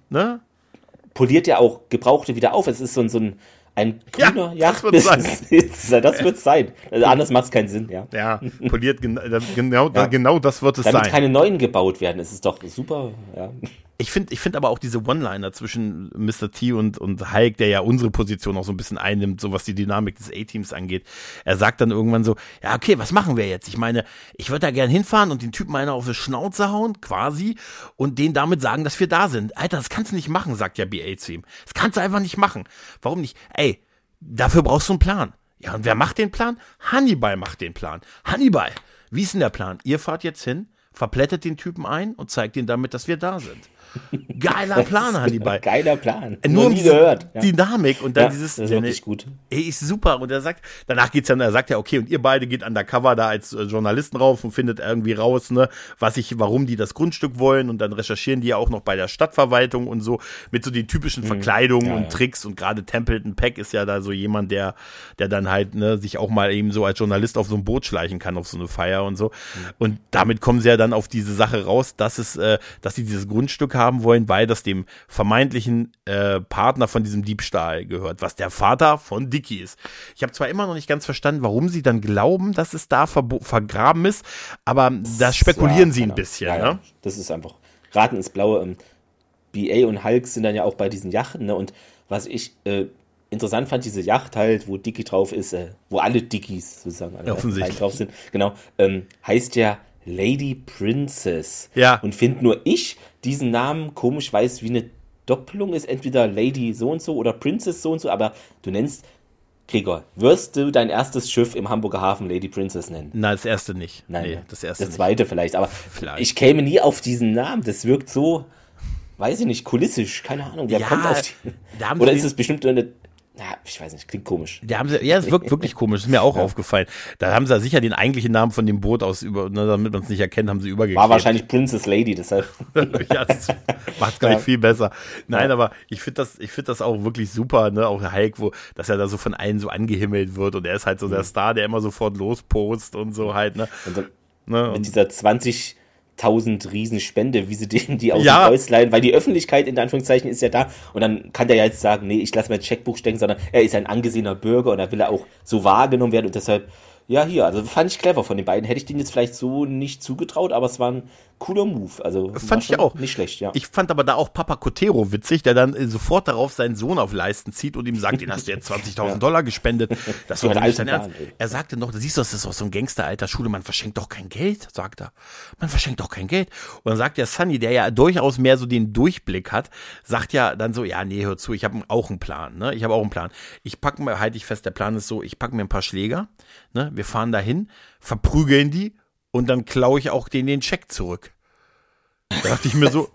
poliert er auch Gebrauchte wieder auf. Es ist so ein grüner Yacht-Business. Das wird sein. Also anders macht es keinen Sinn, Ja, poliert, genau das wird es sein. Damit keine neuen gebaut werden, es ist doch super, Ich finde aber auch diese One-Liner zwischen Mr. T und Hulk, der ja unsere Position auch so ein bisschen einnimmt, so was die Dynamik des A-Teams angeht. Er sagt dann irgendwann so, ja, okay, was machen wir jetzt? Ich meine, ich würde da gern hinfahren und den Typen einer auf die Schnauze hauen, quasi, und denen damit sagen, dass wir da sind. Alter, das kannst du nicht machen, sagt ja BA zu ihm. Das kannst du einfach nicht machen. Warum nicht? Ey, dafür brauchst du einen Plan. Ja, und wer macht den Plan? Hannibal macht den Plan. Hannibal, wie ist denn der Plan? Ihr fahrt jetzt hin, verplättet den Typen ein und zeigt ihn damit, dass wir da sind. Geiler Plan, Hannibal. Geiler Plan. Nur um diese Dynamik und dann das ist wirklich gut. Ist super. Und er sagt, danach geht's dann, er sagt ja, okay, und ihr beide geht undercover da als Journalisten rauf und findet irgendwie raus, ne, warum die das Grundstück wollen, und dann recherchieren die ja auch noch bei der Stadtverwaltung und so, mit so den typischen Verkleidungen und Tricks, und gerade Templeton Peck ist ja da so jemand, der dann halt, ne, sich auch mal eben so als Journalist auf so ein Boot schleichen kann, auf so eine Feier und so. Und damit kommen sie ja dann auf diese Sache raus, dass sie dieses Grundstück haben wollen, weil das dem vermeintlichen Partner von diesem Diebstahl gehört, was der Vater von Dickie ist. Ich habe zwar immer noch nicht ganz verstanden, warum sie dann glauben, dass es da vergraben ist, aber da spekulieren sie ein bisschen. Ja, ne? Das ist einfach Raten ins Blaue. BA und Hulk sind dann ja auch bei diesen Yachten, ne? Und was ich interessant fand, diese Yacht halt, wo Dickie drauf ist, wo alle Dickies sozusagen drauf sind, genau, heißt ja Lady Princess. Ja. Und finde nur ich diesen Namen komisch, weiß, wie eine Doppelung ist, entweder Lady so und so oder Princess so und so, aber du nennst, Gregor, wirst du dein erstes Schiff im Hamburger Hafen Lady Princess nennen? Nein, das erste nicht. Nein, nee, das erste das zweite nicht. Vielleicht, aber ich käme nie auf diesen Namen, das wirkt so, weiß ich nicht, kulissisch, keine Ahnung, wer kommt auf die, oder ist es bestimmt eine, ich weiß nicht, klingt komisch. Es wirkt wirklich komisch, ist mir auch aufgefallen. Da haben sie ja sicher den eigentlichen Namen von dem Boot damit man es nicht erkennt, haben sie übergeklebt. War wahrscheinlich Princess Lady, deshalb. Ja, das macht gleich viel besser. Nein, aber ich finde das auch wirklich super, ne, auch Hulk, dass er da so von allen so angehimmelt wird, und er ist halt so der Star, der immer sofort lospost und so halt, ne. Und dann, mit dieser 20.000 Riesenspende, wie sie die aus dem Häuslein, weil die Öffentlichkeit in Anführungszeichen ist ja da, und dann kann der ja jetzt sagen, nee, ich lasse mein Checkbuch stecken, sondern er ist ein angesehener Bürger und da will er auch so wahrgenommen werden, und deshalb, also fand ich clever von den beiden. Hätte ich denen jetzt vielleicht so nicht zugetraut, aber es war ein cooler Move. Also fand ich auch. Nicht schlecht, ja. Ich fand aber da auch Papa Cotero witzig, der dann sofort darauf seinen Sohn auf Leisten zieht und ihm sagt, den hast du jetzt $20.000 gespendet. Das war alles dein Ernst. Er sagte noch, da siehst du, das ist aus so ein Gangster-alter Schule, man verschenkt doch kein Geld, sagt er. Man verschenkt doch kein Geld. Und dann sagt der Sunny, der ja durchaus mehr so den Durchblick hat, sagt ja dann so, ja, nee, hör zu, ich habe auch einen Plan, ne? Ich habe auch einen Plan. Halte ich fest, der Plan ist so, ich packe mir ein paar Schläger, ne? Wir fahren dahin, verprügeln die, und dann klaue ich auch den Scheck zurück. Da dachte ich mir so,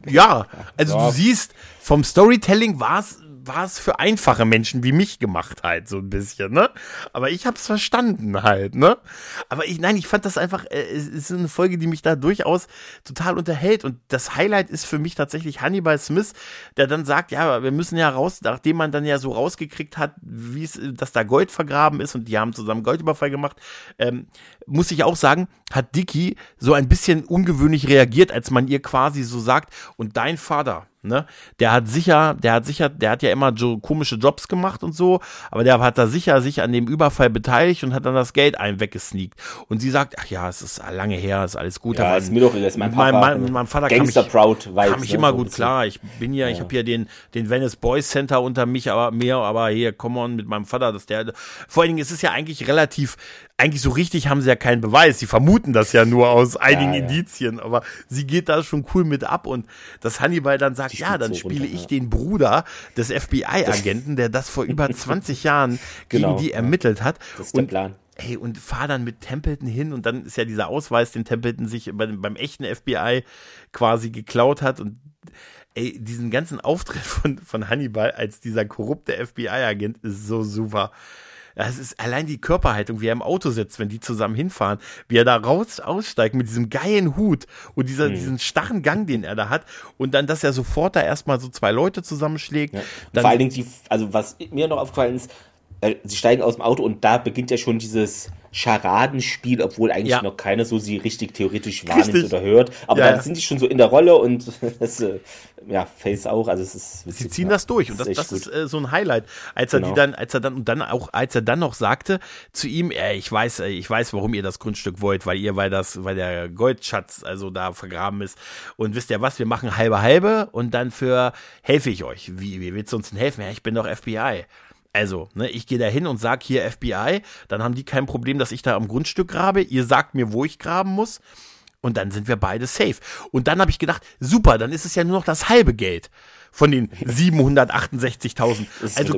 du siehst, vom Storytelling war es für einfache Menschen wie mich gemacht halt, so ein bisschen, ne? Aber ich hab's verstanden halt, ne? Aber ich fand das einfach, es ist eine Folge, die mich da durchaus total unterhält, und das Highlight ist für mich tatsächlich Hannibal Smith, der dann sagt, ja, wir müssen ja raus, nachdem man dann ja so rausgekriegt hat, dass da Gold vergraben ist, und die haben zusammen Goldüberfall gemacht, muss ich auch sagen, hat Dickie so ein bisschen ungewöhnlich reagiert, als man ihr quasi so sagt, und dein Vater, ne, der hat ja immer so komische Jobs gemacht und so, aber der hat da sicher sich an dem Überfall beteiligt und hat dann das Geld weggesneakt. Und sie sagt, ach ja, es ist lange her, ist alles gut. Ja, ist mir doch, ist mein Papa. Mein Vater kam ich immer gut klar. Ich bin ja, ich habe hier den Venice Boys Center unter mich, aber hier, come on, mit meinem Vater, vor allen Dingen ist es ja eigentlich so richtig haben sie ja keinen Beweis. Sie vermuten das ja nur aus einigen Indizien, aber sie geht da schon cool mit ab, und dass Hannibal dann sagt, Ja, dann spiele ich den Bruder des FBI-Agenten, der das vor über 20 Jahren gegen die ermittelt hat. Das ist der Plan. Ey, und fahr dann mit Templeton hin und dann ist ja dieser Ausweis, den Templeton sich beim echten FBI quasi geklaut hat und ey, diesen ganzen Auftritt von Hannibal als dieser korrupte FBI-Agent ist so super. Das ist allein die Körperhaltung, wie er im Auto sitzt, wenn die zusammen hinfahren, wie er da aussteigt mit diesem geilen Hut und diesen starren Gang, den er da hat und dann, dass er sofort da erstmal so 2 Leute zusammenschlägt. Ja. Vor allen Dingen, also was mir noch aufgefallen ist, sie steigen aus dem Auto und da beginnt ja schon dieses Scharadenspiel, obwohl eigentlich noch keiner so sie richtig theoretisch wahrnimmt oder hört. Aber dann sind die schon so in der Rolle und das, Face auch. Also es ist witzig, sie ziehen das durch und das ist so ein Highlight, als er dann noch sagte zu ihm, ich weiß, warum ihr das Grundstück wollt, weil der Goldschatz also da vergraben ist und wisst ihr was, wir machen halbe und dann helfe ich euch. Wie willst du uns denn helfen? Ja, ich bin doch FBI. Also, ich gehe da hin und sage hier FBI, dann haben die kein Problem, dass ich da am Grundstück grabe, ihr sagt mir, wo ich graben muss und dann sind wir beide safe. Und dann habe ich gedacht, super, dann ist es ja nur noch das halbe Geld von den 768.000. Also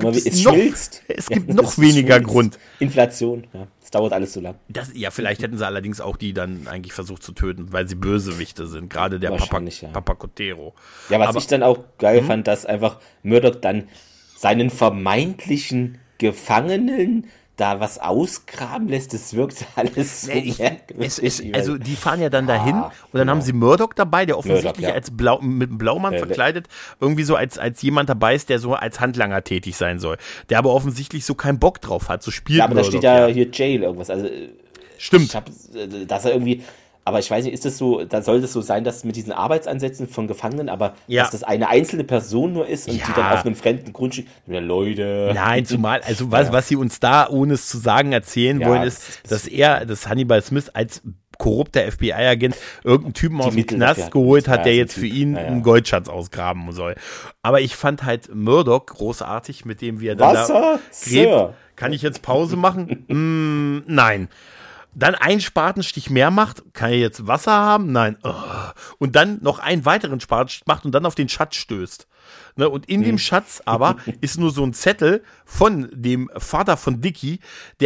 es gibt noch weniger Grund. Inflation, es dauert alles so lang. Vielleicht hätten sie allerdings auch die dann eigentlich versucht zu töten, weil sie Bösewichte sind, gerade der Papa Cotero. Ja, was ich dann auch geil fand, dass einfach Murdoch dann seinen vermeintlichen Gefangenen da was ausgraben lässt, das wirkt alles so merkwürdig. Also die fahren ja dann dahin und dann haben sie Murdoch dabei, der offensichtlich mit einem Blaumann verkleidet, irgendwie so als jemand dabei ist, der so als Handlanger tätig sein soll, der aber offensichtlich so keinen Bock drauf hat, so spielt aber Murdoch, da steht ja hier Jail irgendwas, also stimmt. Dass er irgendwie, aber ich weiß nicht, ist das so, da soll das so sein, dass mit diesen Arbeitsansätzen von Gefangenen, aber dass das eine einzelne Person nur ist und die dann auf einem fremden Grundstück, Leute. Nein, zumal, also was sie uns da, ohne es zu sagen, erzählen wollen, ist, dass Hannibal Smith als korrupter FBI-Agent irgendeinen Typen aus dem Knast geholt hat, der jetzt für ihn einen Goldschatz ausgraben soll. Aber ich fand halt Murdoch großartig, mit dem wir dann da gräbt. Kann ich jetzt Pause machen? Nein. Dann einen Spatenstich mehr macht, kann er jetzt Wasser haben? Nein. Und dann noch einen weiteren Spatenstich macht und dann auf den Schatz stößt. Und in dem Schatz aber ist nur so ein Zettel von dem Vater von Dickie,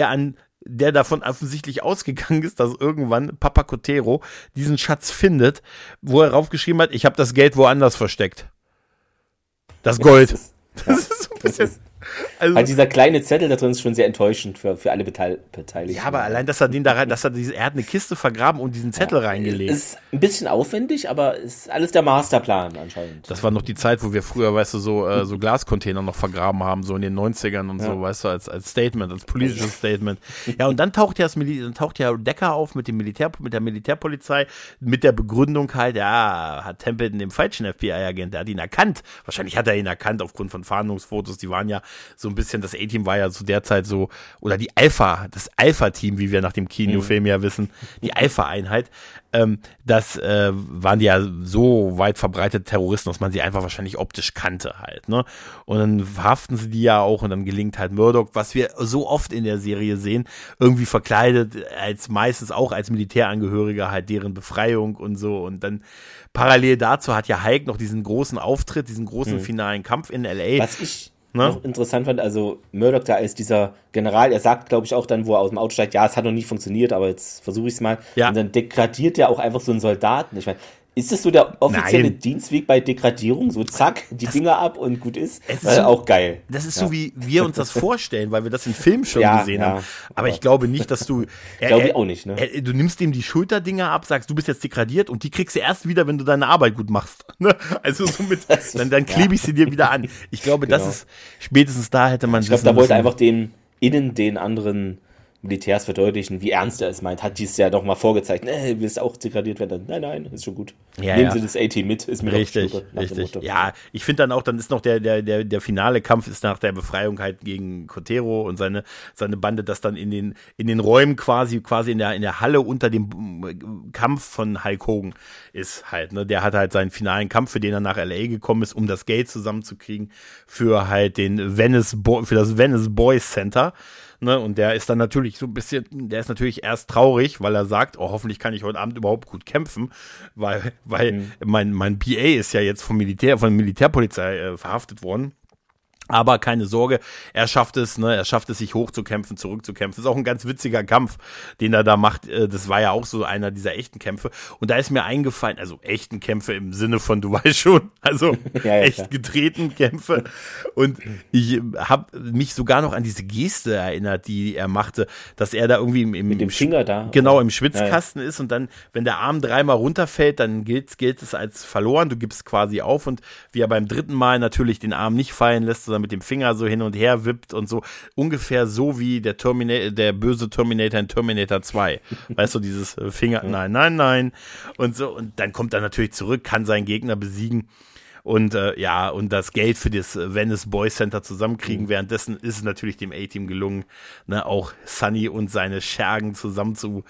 der davon offensichtlich ausgegangen ist, dass irgendwann Papa Cotero diesen Schatz findet, wo er draufgeschrieben hat, ich habe das Geld woanders versteckt. Das Gold. Das ist so ein bisschen... Also, halt dieser kleine Zettel da drin ist schon sehr enttäuschend für alle Beteiligten. Ja, aber allein, dass er er hat eine Kiste vergraben und diesen Zettel reingelegt. Ist ein bisschen aufwendig, aber ist alles der Masterplan anscheinend. Das war noch die Zeit, wo wir früher, weißt du, so Glascontainer noch vergraben haben, so in den 90ern und so, weißt du, als Statement, als politisches Statement. Ja, und dann taucht ja Decker auf mit der Militärpolizei, mit der Begründung halt, hat Templeton den falschen FBI-Agent, der hat ihn erkannt. Wahrscheinlich hat er ihn erkannt aufgrund von Fahndungsfotos, die waren ja so ein bisschen, das A-Team war ja zu der Zeit so, oder das Alpha-Team, wie wir nach dem Kinofilm ja wissen, die Alpha-Einheit, das waren ja so weit verbreitete Terroristen, dass man sie einfach wahrscheinlich optisch kannte halt, ne? Und dann verhaften sie die ja auch und dann gelingt halt Murdoch, was wir so oft in der Serie sehen, irgendwie verkleidet, meistens auch als Militärangehöriger halt deren Befreiung und so und dann parallel dazu hat ja Hulk noch diesen großen Auftritt, diesen großen finalen Kampf in L.A. Was ich noch interessant fand, also Murdoch da ist dieser General, er sagt, glaube ich, auch dann, wo er aus dem Auto steigt, es hat noch nie funktioniert, aber jetzt versuche ich es mal. Ja. Und dann degradiert er auch einfach so einen Soldaten. Ich meine, ist das so der offizielle Dienstweg bei Degradierung? So zack, die Finger ab und gut ist? Auch geil. Das ist so, wie wir uns das vorstellen, weil wir das in Filmen schon gesehen haben. Aber ich glaube nicht, dass du... glaube ich auch nicht, ne? Du nimmst ihm die Schulterdinger ab, sagst, du bist jetzt degradiert und die kriegst du erst wieder, wenn du deine Arbeit gut machst. Also so dann klebe ich sie dir wieder an. Ich glaube, das ist... Spätestens da hätte man... Ich glaube, da wollte einfach den anderen Militärs verdeutlichen, wie ernst er es meint, hat dies ja doch mal vorgezeigt. Du willst auch degradiert werden. Nein, ist schon gut. Nehmen Sie das A-Team mit, ist mir richtig. Ja, ich finde dann ist noch der finale Kampf ist nach der Befreiung halt gegen Cotero und seine Bande, das dann in den Räumen quasi in der Halle unter dem Kampf von Hulk Hogan ist halt, ne? Der hat halt seinen finalen Kampf, für den er nach LA gekommen ist, um das Geld zusammenzukriegen für halt für das Venice Boys Center. Ne? Und der ist dann natürlich so ein bisschen, der ist natürlich erst traurig, weil er sagt, oh, hoffentlich kann ich heute Abend überhaupt gut kämpfen, weil mein PA ist ja jetzt von Militärpolizei verhaftet worden. Aber keine Sorge, er schafft es, sich hochzukämpfen, zurückzukämpfen. Ist auch ein ganz witziger Kampf, den er da macht. Das war ja auch so einer dieser echten Kämpfe. Und da ist mir eingefallen, also echten Kämpfe im Sinne von, du weißt schon, also echt gedrehten Kämpfe. Und ich habe mich sogar noch an diese Geste erinnert, die er machte, dass er da irgendwie mit dem Finger da. Genau, im Schwitzkasten ist und dann, wenn der Arm 3-mal runterfällt, dann gilt es als verloren. Du gibst quasi auf und wie er beim 3. Mal natürlich den Arm nicht fallen lässt, sondern mit dem Finger so hin und her wippt und so, ungefähr so wie der böse Terminator in Terminator 2. Weißt du, dieses Finger, nein und so, und dann kommt er natürlich zurück, kann seinen Gegner besiegen und und das Geld für das Venice Boys Center zusammenkriegen. Währenddessen ist es natürlich dem A-Team gelungen, ne, auch Sunny und seine Schergen zusammen zu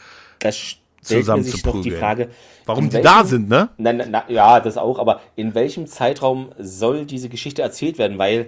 noch die Frage, warum die da sind, ne? Ja, das auch, aber in welchem Zeitraum soll diese Geschichte erzählt werden? Weil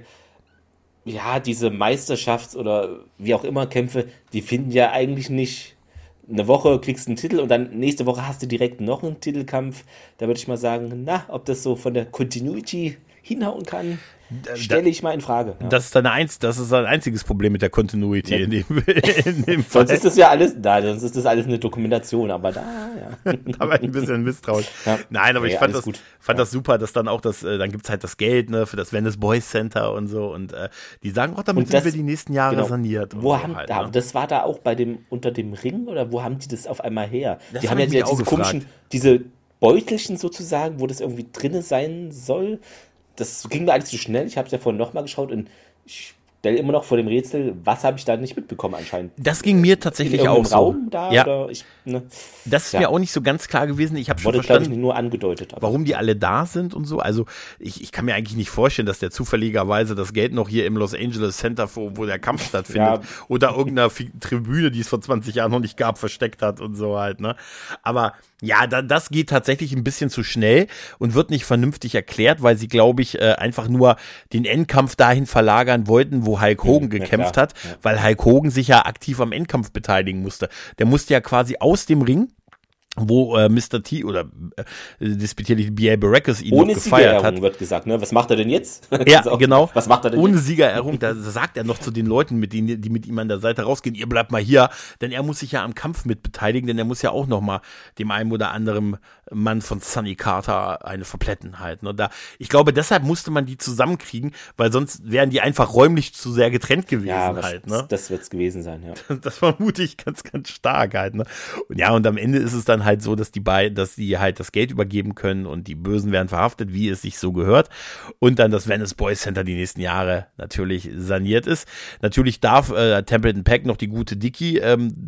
ja, diese Meisterschafts- oder wie auch immer Kämpfe, die finden ja eigentlich nicht, eine Woche kriegst du einen Titel und dann nächste Woche hast du direkt noch einen Titelkampf. Da würde ich mal sagen, ob das so von der Continuity hinhauen kann, stelle ich mal in Frage. Ja. Das ist ein einziges Problem mit der Continuity in dem Fall. Sonst ist das ja alles, sonst ist das alles eine Dokumentation, aber da war ich ein bisschen misstrauisch. Ja. Nein, aber ich fand das super, dass dann auch dann gibt's halt das Geld, ne, für das Venice Boys Center und so und die sagen, damit sind wir die nächsten Jahre saniert. Das war da auch unter dem Ring oder wo haben die das auf einmal her? Die haben ja diese komischen, diese Beutelchen sozusagen, wo das irgendwie drinne sein soll. Das ging mir alles zu schnell. Ich habe es ja vorhin nochmal geschaut und ich stelle immer noch vor dem Rätsel, was habe ich da nicht mitbekommen anscheinend. Das ging mir tatsächlich auch so. Raum da? Ja. Oder das ist mir auch nicht so ganz klar gewesen. Ich habe schon verstanden, nur angedeutet. Warum die alle da sind und so. Also ich kann mir eigentlich nicht vorstellen, dass der zufälligerweise das Geld noch hier im Los Angeles Center, wo der Kampf stattfindet, oder irgendeiner Tribüne, die es vor 20 Jahren noch nicht gab, versteckt hat und so halt. Ne? Aber ja, das geht tatsächlich ein bisschen zu schnell und wird nicht vernünftig erklärt, weil sie, glaube ich, einfach nur den Endkampf dahin verlagern wollten, wo Hulk Hogan gekämpft hat, weil Hulk Hogan sich ja aktiv am Endkampf beteiligen musste. Der musste ja quasi aus dem Ring, wo Mr. T oder despektierlich B.A. Baracus ihn ohne noch gefeiert hat. Ohne wird gesagt, ne? Was macht er denn jetzt? Ja, genau. Was macht er denn ohne jetzt? Siegerehrung, da sagt er noch zu den Leuten, die mit ihm an der Seite rausgehen, ihr bleibt mal hier, denn er muss sich ja am Kampf mit beteiligen, denn er muss ja auch noch mal dem einen oder anderen Mann von Sonny Carter eine verpletten halt. Ne? Ich glaube, deshalb musste man die zusammenkriegen, weil sonst wären die einfach räumlich zu sehr getrennt gewesen halt. Ne? Das wird's gewesen sein, ja. Das vermute ich ganz, ganz stark halt. Ne? Und am Ende ist es dann halt so, dass die halt das Geld übergeben können und die Bösen werden verhaftet, wie es sich so gehört. Und dann das Venice Boys Center die nächsten Jahre natürlich saniert ist. Natürlich darf Templeton Peck noch die gute Dicky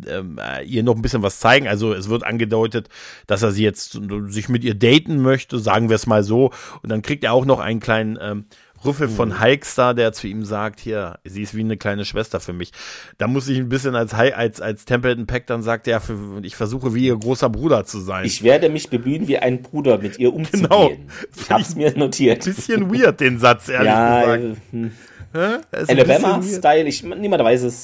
ihr noch ein bisschen was zeigen. Also es wird angedeutet, dass er sie jetzt sich mit ihr daten möchte, sagen wir es mal so. Und dann kriegt er auch noch einen kleinen Rüffel von Hulkstar, der zu ihm sagt, hier, sie ist wie eine kleine Schwester für mich. Da muss ich ein bisschen als Templeton Peck dann sagt, ja, ich versuche wie ihr großer Bruder zu sein. Ich werde mich bemühen, wie ein Bruder mit ihr umzugehen. Genau. Ich hab's mir notiert. Bisschen weird, den Satz, ehrlich gesagt. Alabama-Style, niemand weiß es,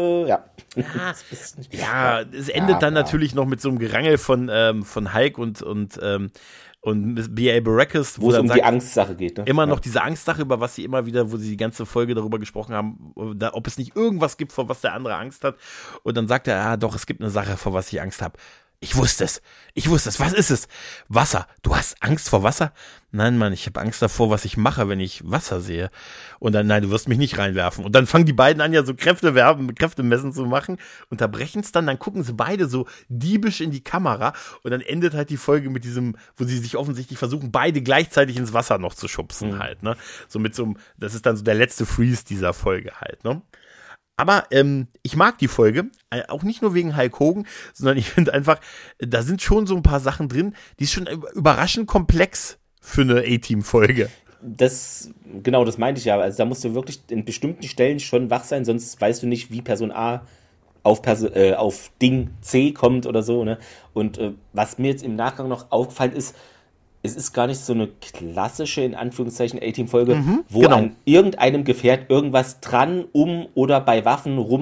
es endet dann natürlich noch mit so einem Gerangel von Hulk und B.A. Baracus, wo es um die Angstsache geht. Ne? Immer noch diese Angstsache, über was sie immer wieder, wo sie die ganze Folge darüber gesprochen haben, ob es nicht irgendwas gibt, vor was der andere Angst hat. Und dann sagt er, doch, es gibt eine Sache, vor was ich Angst habe. Ich wusste es. Was ist es? Wasser. Du hast Angst vor Wasser? Nein, Mann, ich habe Angst davor, was ich mache, wenn ich Wasser sehe. Und dann, nein, du wirst mich nicht reinwerfen. Und dann fangen die beiden an, ja so Kräftemessen zu machen, unterbrechen es dann gucken sie beide so diebisch in die Kamera und dann endet halt die Folge mit diesem, wo sie sich offensichtlich versuchen, beide gleichzeitig ins Wasser noch zu schubsen halt, ne? So mit so einem, das ist dann so der letzte Freeze dieser Folge halt, ne? Aber ich mag die Folge, auch nicht nur wegen Hulk Hogan, sondern ich finde einfach, da sind schon so ein paar Sachen drin, die ist schon überraschend komplex für eine A-Team-Folge. Das meinte ich ja. Also da musst du wirklich in bestimmten Stellen schon wach sein, sonst weißt du nicht, wie Person A auf Ding C kommt oder so. Ne? Und was mir jetzt im Nachgang noch aufgefallen ist, es ist gar nicht so eine klassische, in Anführungszeichen, A-Team-Folge, wo an irgendeinem Gefährt irgendwas dran, oder bei Waffen rum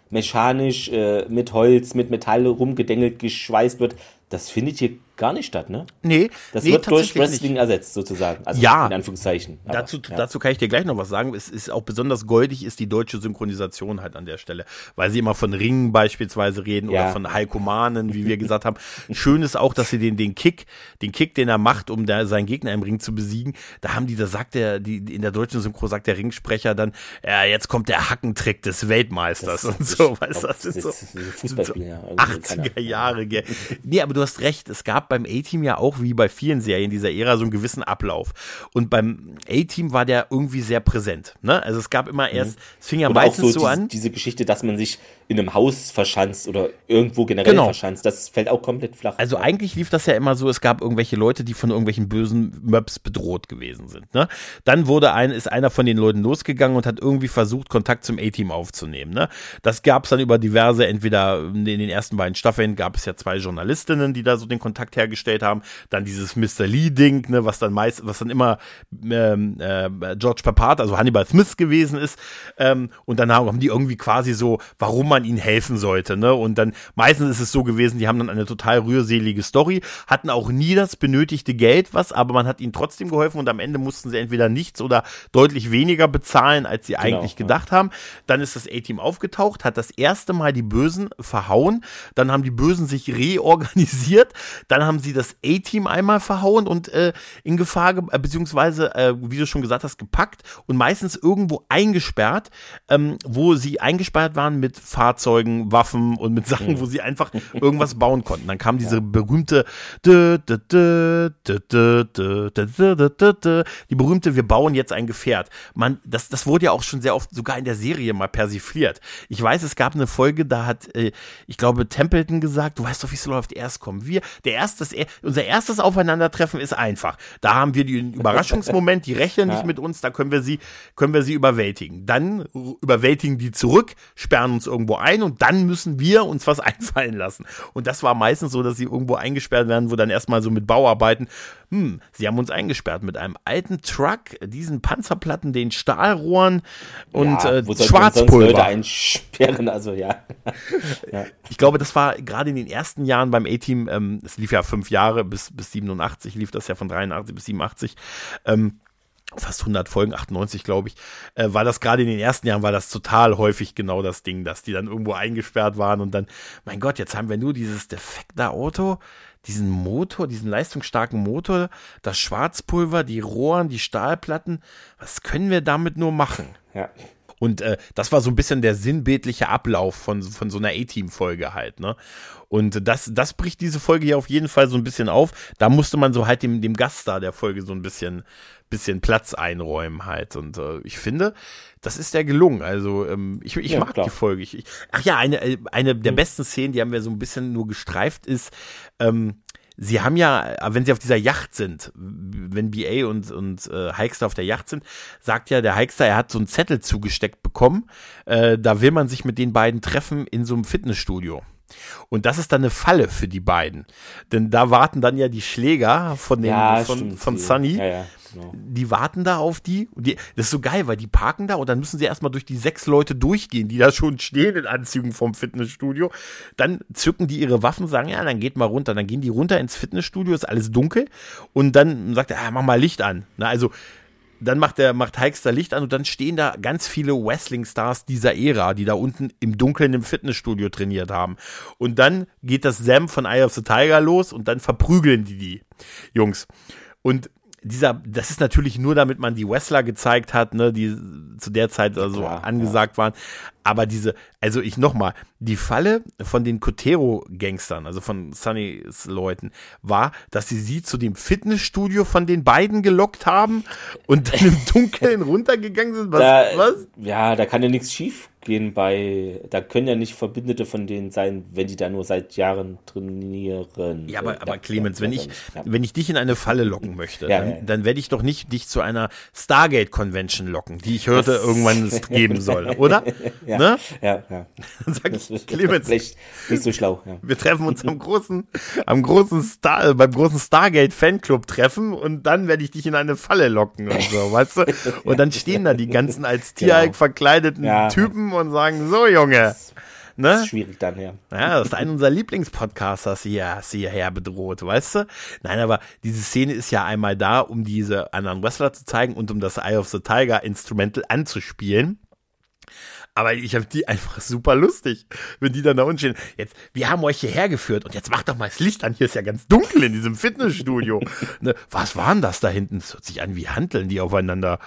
mechanisch mit Holz, mit Metall rumgedengelt, geschweißt wird. Das findet hier gar nicht statt, ne? Nee. Das wird durch Wrestling ersetzt, sozusagen. Also ja. In Anführungszeichen. Aber, dazu kann ich dir gleich noch was sagen. Es ist auch besonders goldig, ist die deutsche Synchronisation halt an der Stelle. Weil sie immer von Ringen beispielsweise reden oder von Heiko Manen, wie wir gesagt haben. Schön ist auch, dass sie den Kick, den er macht, um seinen Gegner im Ring zu besiegen, in der deutschen Synchro sagt der Ringsprecher dann, jetzt kommt der Hackentrick des Weltmeisters und so. Weißt du, das sind so Fußballspiel, ja. 80er Jahre. Nee, aber du hast recht, es gab beim A-Team ja auch, wie bei vielen Serien dieser Ära, so einen gewissen Ablauf. Und beim A-Team war der irgendwie sehr präsent. Ne? Also es gab immer erst, es fing ja oder meistens so an. Diese Geschichte, dass man sich in einem Haus verschanzt oder irgendwo generell verschanzt, das fällt auch komplett flach. Also eigentlich lief das ja immer so, es gab irgendwelche Leute, die von irgendwelchen bösen Möps bedroht gewesen sind. Ne? Dann ist einer von den Leuten losgegangen und hat irgendwie versucht, Kontakt zum A-Team aufzunehmen. Ne? Das gab es dann über diverse, entweder in den ersten beiden Staffeln gab es ja 2 Journalistinnen, die da so den Kontakt hergestellt haben. Dann dieses Mr. Lee-Ding, ne, was dann immer George Papard, also Hannibal Smith gewesen ist. Und dann haben die irgendwie quasi so, warum man ihnen helfen sollte. Ne? Und dann meistens ist es so gewesen, die haben dann eine total rührselige Story, hatten auch nie das benötigte Geld, aber man hat ihnen trotzdem geholfen und am Ende mussten sie entweder nichts oder deutlich weniger bezahlen, als sie eigentlich gedacht haben. Dann ist das A-Team aufgetaucht, hat das erste Mal die Bösen verhauen, dann haben die Bösen sich reorganisiert, dann haben sie das A-Team einmal verhauen und in Gefahr, beziehungsweise, wie du schon gesagt hast, gepackt und meistens irgendwo eingesperrt, wo sie eingesperrt waren mit Fahrzeugen, Waffen und mit Sachen, wo sie einfach irgendwas bauen konnten. Dann kam diese berühmte wir bauen jetzt ein Gefährt. Das wurde ja auch schon sehr oft sogar in der Serie mal persifliert. Ich weiß, es gab eine Folge, da hat, ich glaube, Templeton gesagt, du weißt doch, wie es läuft, erst kommen wir. Unser erstes Aufeinandertreffen ist einfach. Da haben wir den Überraschungsmoment, die rechnen nicht mit uns, da können wir sie überwältigen. Dann überwältigen die zurück, sperren uns irgendwo ein und dann müssen wir uns was einfallen lassen. Und das war meistens so, dass sie irgendwo eingesperrt werden, wo dann erstmal so mit Bauarbeiten, sie haben uns eingesperrt mit einem alten Truck, diesen Panzerplatten, den Stahlrohren und Schwarzpulver. Leute einsperren, also ja. Ich glaube, das war gerade in den ersten Jahren beim A-Team, es lief ja 5 Jahre, bis 87 lief das ja von 83 bis 87, fast 100 Folgen, 98 glaube ich, war das gerade in den ersten Jahren, war das total häufig genau das Ding, dass die dann irgendwo eingesperrt waren und dann, mein Gott, jetzt haben wir nur dieses defekte Auto, diesen Motor, diesen leistungsstarken Motor, das Schwarzpulver, die Rohren, die Stahlplatten, was können wir damit nur machen? Ja. Und das war so ein bisschen der sinnbildliche Ablauf von so einer A-Team-Folge halt, ne? Und das bricht diese Folge hier auf jeden Fall so ein bisschen auf. Da musste man so halt dem Gaststar der Folge so ein bisschen Platz einräumen halt. Und ich finde, das ist ja gelungen. Also ich mag die Folge. Eine der besten Szenen, die haben wir so ein bisschen nur gestreift, ist, sie haben ja, wenn sie auf dieser Yacht sind, wenn BA und Hikester auf der Yacht sind, sagt ja der Hikester, er hat so einen Zettel zugesteckt bekommen, da will man sich mit den beiden treffen in so einem Fitnessstudio. Und das ist dann eine Falle für die beiden. Denn da warten dann ja die Schläger von Sunny. Ja, genau. Die warten da auf die. Und das ist so geil, weil die parken da und dann müssen sie erstmal durch die 6 Leute durchgehen, die da schon stehen in Anzügen vom Fitnessstudio. Dann zücken die ihre Waffen, sagen, ja, dann geht mal runter. Dann gehen die runter ins Fitnessstudio, ist alles dunkel. Und dann sagt er, mach mal Licht an. Na, also, dann macht Hikester Licht an und dann stehen da ganz viele Wrestling-Stars dieser Ära, die da unten im Dunkeln im Fitnessstudio trainiert haben. Und dann geht das Sam von Eye of the Tiger los und dann verprügeln die Jungs. Und das ist natürlich nur, damit man die Wrestler gezeigt hat, ne, die zu der Zeit angesagt waren. Aber die Falle von den Kotero-Gangstern, also von Sunnys Leuten, war, dass sie zu dem Fitnessstudio von den beiden gelockt haben und dann im Dunkeln runtergegangen sind. Was? Ja, da kann ja nichts schief gehen da können ja nicht Verbündete von denen sein, wenn die da nur seit Jahren trainieren. Ja, aber Clemens, wenn ich dich in eine Falle locken möchte, dann werde ich doch nicht dich zu einer Stargate-Convention locken, die ich hörte, irgendwann es geben soll, oder? Ja. Ne? Ja. Dann sag ich, Clemens, nicht so schlau. Ja. Wir treffen uns beim großen Stargate-Fanclub treffen und dann werde ich dich in eine Falle locken und so, weißt du? Und dann stehen da die ganzen als Tiereik verkleideten Typen und sagen, so Junge, Ne? Das ist schwierig dann, ja. Ja, das ist einer unserer Lieblingspodcasters hierher bedroht, weißt du? Nein, aber diese Szene ist ja einmal da, um diese anderen Wrestler zu zeigen und um das Eye of the Tiger Instrumental anzuspielen. Aber ich habe die einfach super lustig, wenn die dann da unten stehen. Jetzt, wir haben euch hierher geführt und jetzt macht doch mal das Licht an. Hier ist ja ganz dunkel in diesem Fitnessstudio. Ne, was waren das da hinten? Es hört sich an wie Hanteln, die aufeinander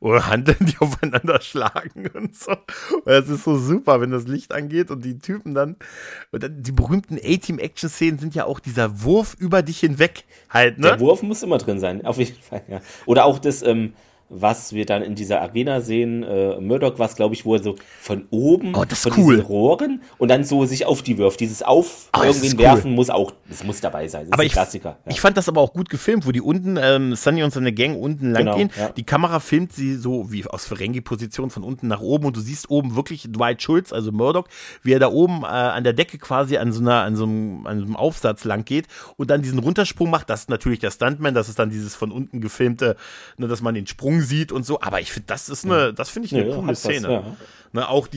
schlagen und so. Und das ist so super, wenn das Licht angeht und die Typen dann die berühmten A-Team-Action-Szenen sind ja auch dieser Wurf über dich hinweg halt, ne? Der Wurf muss immer drin sein, auf jeden Fall, ja. Oder auch das, was wir dann in dieser Arena sehen, Murdoch, was glaube ich, wo er so von oben, das ist von cool. diesen Rohren und dann so sich auf die wirft. Dieses irgendwie werfen das muss dabei sein. Das aber ist ein Klassiker. Ja. Ich fand das aber auch gut gefilmt, wo die unten, Sunny und seine Gang unten lang gehen. Ja. Die Kamera filmt sie so wie aus Ferengi-Position von unten nach oben und du siehst oben wirklich Dwight Schultz, also Murdoch, wie er da oben an der Decke quasi an so einem Aufsatz lang geht und dann diesen Runtersprung macht. Das ist natürlich der Stuntman, das ist dann dieses von unten gefilmte, ne, dass man den Sprung sieht und so, aber ich finde, das finde ich eine coole Szene. Ja. Ne, auch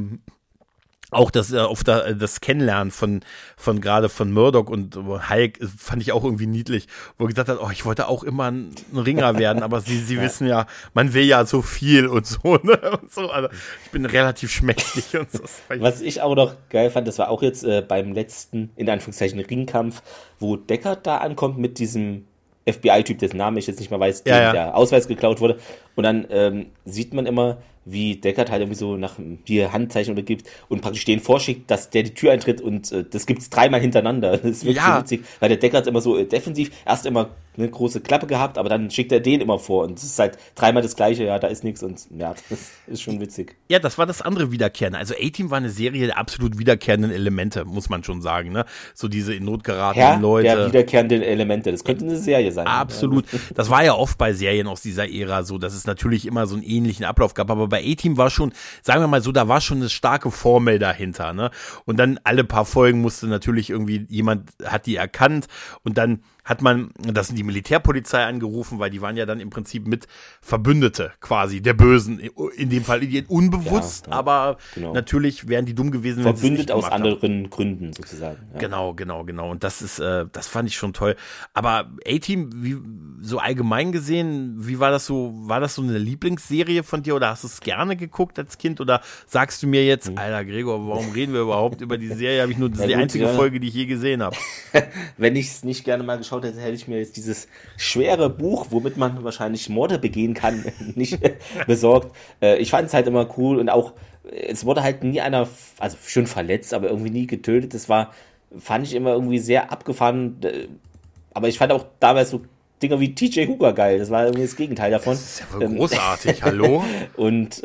das Kennenlernen von gerade von Murdoch und Hulk fand ich auch irgendwie niedlich, wo er gesagt hat, ich wollte auch immer ein Ringer werden, aber sie wissen ja, man will ja so viel und so, ne? Und so. Also ich bin relativ schmächtig und so. Was ich auch noch geil fand, das war auch jetzt beim letzten, in Anführungszeichen, Ringkampf, wo Deckard da ankommt mit diesem FBI-Typ, dessen Name ich jetzt nicht mehr weiß, der Ausweis geklaut wurde. Und dann sieht man immer, wie Deckard halt irgendwie so nach die Handzeichen oder gibt und praktisch den vorschickt, dass der die Tür eintritt und das gibt's 3-mal hintereinander. Das ist wirklich so witzig, weil der Deckard immer so defensiv, erst immer eine große Klappe gehabt, aber dann schickt er den immer vor und es ist halt 3-mal das Gleiche, da ist nichts und das ist schon witzig. Ja, das war das andere Wiederkehrende. Also A-Team war eine Serie der absolut wiederkehrenden Elemente, muss man schon sagen, ne? So diese in Not geratenen Leute. Der wiederkehrenden Elemente, das könnte eine Serie sein. Absolut. Das war ja oft bei Serien aus dieser Ära so, dass es natürlich immer so einen ähnlichen Ablauf gab, aber bei A-Team war schon, sagen wir mal so, da war schon eine starke Formel dahinter, ne? Und dann alle paar Folgen musste natürlich irgendwie jemand hat die erkannt und dann hat man die Militärpolizei angerufen, weil die waren ja dann im Prinzip mit Verbündete quasi der Bösen, in dem Fall unbewusst, aber natürlich wären die dumm gewesen, wenn sie es nicht aus anderen Gründen sozusagen. Ja. Genau. Und das fand ich schon toll. Aber A-Team, so allgemein gesehen, wie war das so? War das so eine Lieblingsserie von dir oder hast du es gerne geguckt als Kind oder sagst du mir jetzt, Alter Gregor, warum reden wir überhaupt über die Serie? Das ist die einzige Folge, die ich je gesehen habe. Wenn ich es nicht gerne mal geschaut hätte, hätte ich mir jetzt dieses schwere Buch, womit man wahrscheinlich Morde begehen kann, nicht besorgt. Ich fand es halt immer cool und auch, es wurde halt nie einer, also schon verletzt, aber irgendwie nie getötet. Das fand ich immer irgendwie sehr abgefahren. Aber ich fand auch damals so Dinger wie TJ Hooker geil. Das war irgendwie das Gegenteil davon. Das ist ja wohl großartig, hallo? Und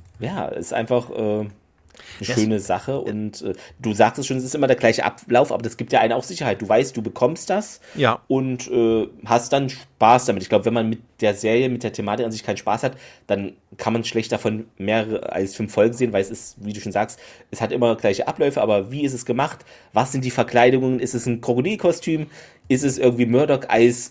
ist einfach eine schöne Sache und du sagst es schon, es ist immer der gleiche Ablauf, aber das gibt ja eine auch Sicherheit. Du weißt, du bekommst das und hast dann Spaß damit. Ich glaube, wenn man mit der Serie, mit der Thematik an sich keinen Spaß hat, dann kann man schlecht davon mehr als 5 Folgen sehen, weil es ist, wie du schon sagst, es hat immer gleiche Abläufe, aber wie ist es gemacht? Was sind die Verkleidungen? Ist es ein Krokodilkostüm? Ist es irgendwie Murdoch als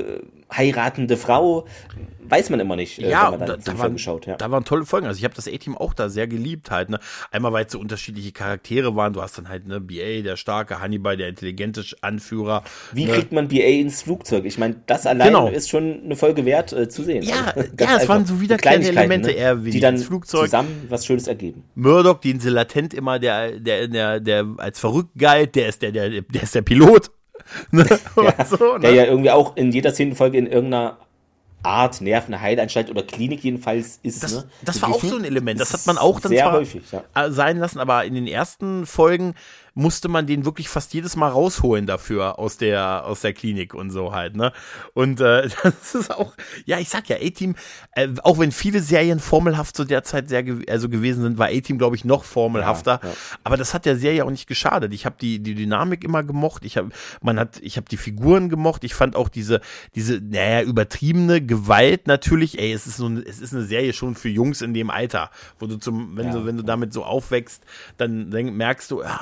heiratende Frau? Weiß man immer nicht, wenn man dann die Folgen schaut. Ja. Da waren tolle Folgen. Also ich habe das A-Team auch da sehr geliebt halt. Ne? Einmal, weil es so unterschiedliche Charaktere waren. Du hast dann halt BA, der starke, Hannibal, der intelligente Anführer. Wie kriegt man BA ins Flugzeug? Ich meine, das allein ist schon eine Folge wert zu sehen. Ja, also, es waren so wiederkehrende Elemente, die dann ins Flugzeug zusammen was Schönes ergeben. Murdoch, den sie latent immer der als verrückt galt, der ist der Pilot. Der ja irgendwie auch in jeder 10. Folge in irgendeiner Art Nervenheilanstalt oder Klinik jedenfalls ist. Das war auch so ein Element. Das hat man auch dann sehr häufig sein lassen, aber in den ersten Folgen musste man den wirklich fast jedes Mal rausholen dafür aus der Klinik und so halt, ne? Und das ist auch, ja, ich sag ja, A-Team, auch wenn viele Serien formelhaft zu der Zeit gewesen sind, war A-Team, glaube ich, noch formelhafter. Ja. Aber das hat der Serie auch nicht geschadet. Ich habe die Dynamik immer gemocht. Ich habe die Figuren gemocht. Ich fand auch diese übertriebene Gewalt natürlich. Es ist eine Serie schon für Jungs in dem Alter, wo du wenn du damit so aufwächst, dann merkst du, ist ja auch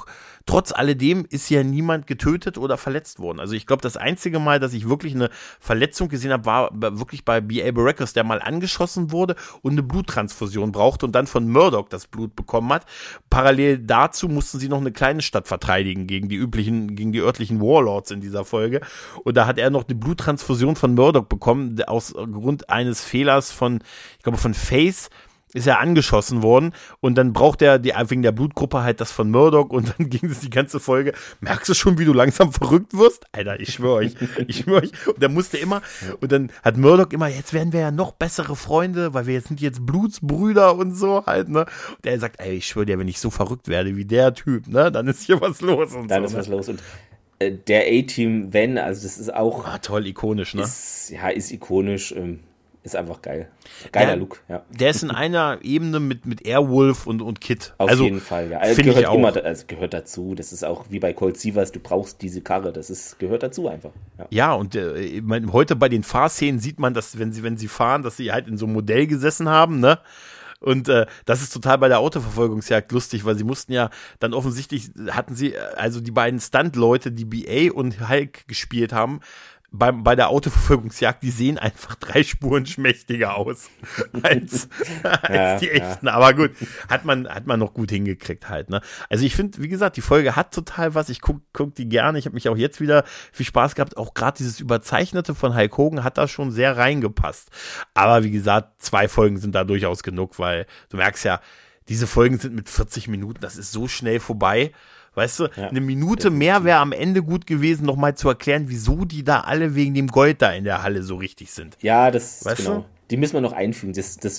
auch trotz alledem ist ja niemand getötet oder verletzt worden. Also ich glaube, das einzige Mal, dass ich wirklich eine Verletzung gesehen habe, war wirklich bei B.A. Baracus, der mal angeschossen wurde und eine Bluttransfusion brauchte und dann von Murdoch das Blut bekommen hat. Parallel dazu mussten sie noch eine kleine Stadt verteidigen gegen die örtlichen Warlords in dieser Folge. Und da hat er noch eine Bluttransfusion von Murdoch bekommen, aus Grund eines Fehlers von Face, ist er angeschossen worden und dann braucht er wegen der Blutgruppe halt das von Murdoch und dann ging es die ganze Folge. Merkst du schon, wie du langsam verrückt wirst? Alter, ich schwöre euch. Und der musste immer, und dann hat Murdoch immer, jetzt werden wir ja noch bessere Freunde, weil wir sind jetzt Blutsbrüder und so halt, ne? Und er sagt, ey, ich schwöre dir, wenn ich so verrückt werde wie der Typ, ne, dann ist hier was los und dann so. Dann ist was los und der A-Team Van, also das ist auch... toll, ikonisch, ne? Ist ikonisch, ist einfach geil. Geiler Look, ja. Der ist in einer Ebene mit Airwolf und Kid. Auf jeden Fall, ja. Also gehört dazu. Das ist auch wie bei Colt Sievers, du brauchst diese Karre. Gehört dazu einfach. Ja, und heute bei den Fahrszenen sieht man, dass wenn sie fahren, dass sie halt in so einem Modell gesessen haben, ne? Und das ist total bei der Autoverfolgungsjagd lustig, weil sie mussten ja dann offensichtlich, hatten sie, also die beiden Stunt-Leute, die B.A. und Hulk gespielt haben, bei der Autoverfolgungsjagd, die sehen einfach 3 Spuren schmächtiger aus als die echten. Ja. Aber gut, hat man noch gut hingekriegt halt, ne? Also ich finde, wie gesagt, die Folge hat total was. Ich guck die gerne. Ich habe mich auch jetzt wieder viel Spaß gehabt. Auch gerade dieses Überzeichnete von Hulk Hogan hat da schon sehr reingepasst. Aber wie gesagt, 2 Folgen sind da durchaus genug, weil du merkst ja, diese Folgen sind mit 40 Minuten, das ist so schnell vorbei. Weißt du, eine Minute mehr wäre am Ende gut gewesen, nochmal zu erklären, wieso die da alle wegen dem Gold da in der Halle so richtig sind. Ja, das weißt genau. Die müssen wir noch einfügen.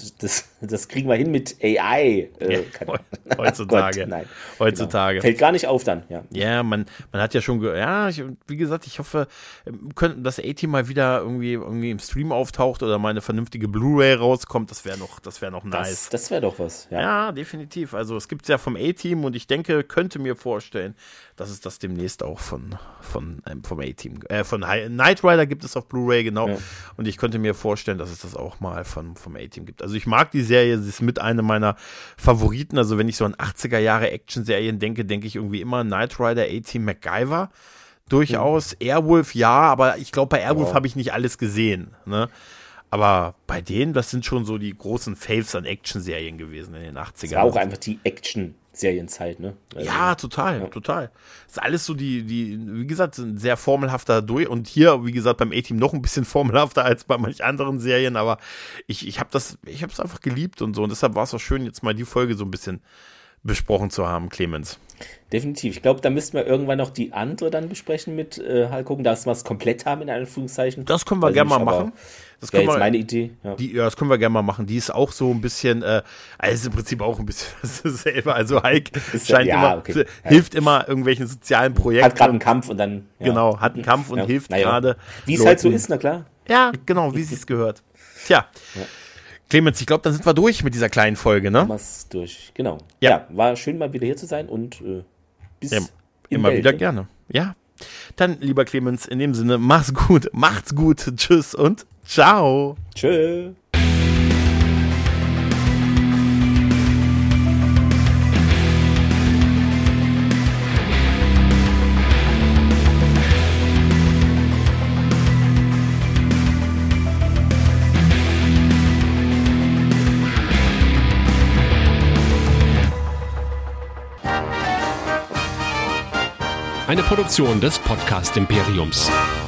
Das kriegen wir hin mit AI. Heutzutage. Gott, nein. Heutzutage. Genau. Fällt gar nicht auf dann. Ja, man hat ja schon wie gesagt, ich hoffe, dass A-Team mal wieder irgendwie im Stream auftaucht oder mal eine vernünftige Blu-ray rauskommt. Das wäre noch nice. Das wäre doch was. Ja, definitiv. Also es gibt es ja vom A-Team und ich könnte mir vorstellen, dass es das demnächst auch vom A-Team, von Knight Rider gibt es auf Blu-ray, genau. Ja. Und ich könnte mir vorstellen, dass es das auch mal vom A-Team gibt. Also ich mag die Serie, sie ist mit einer meiner Favoriten. Also wenn ich so an 80er Jahre Action-Serien denke ich irgendwie immer Knight Rider, A-Team, MacGyver. Durchaus. Airwolf, ja, aber ich glaube, bei Airwolf habe ich nicht alles gesehen. Ne? Aber bei denen, das sind schon so die großen Faves an Action-Serien gewesen in den 80ern. Das war auch einfach die Action-Serienzeit, ne? Also, ja, total. Das ist alles so wie gesagt, ein sehr formelhafter und hier, wie gesagt, beim A-Team noch ein bisschen formelhafter als bei manch anderen Serien, aber ich habe es einfach geliebt und so und deshalb war es auch schön, jetzt mal die Folge so ein bisschen besprochen zu haben, Clemens. Definitiv. Ich glaube, da müssten wir irgendwann noch die andere dann besprechen mit Hulk Hogan, dass wir es komplett haben, in Anführungszeichen. Das können wir gerne mal machen. Das wäre jetzt meine Idee. Ja. Das können wir gerne mal machen. Die ist auch so ein bisschen, also im Prinzip auch ein bisschen dasselbe. Also Hulk hilft immer irgendwelchen sozialen Projekten. Hat gerade einen Kampf und dann. Ja. Genau, hat einen Kampf und hilft gerade. Wie es halt so ist, na klar. Ja, genau, wie es sich gehört. Tja. Ja. Clemens, ich glaube, dann sind wir durch mit dieser kleinen Folge, ne? Was durch, genau. Ja, war schön, mal wieder hier zu sein und bis immer wieder gerne. Ja, dann, lieber Clemens, in dem Sinne, macht's gut, tschüss und ciao. Tschö. Eine Produktion des Podcast Imperiums.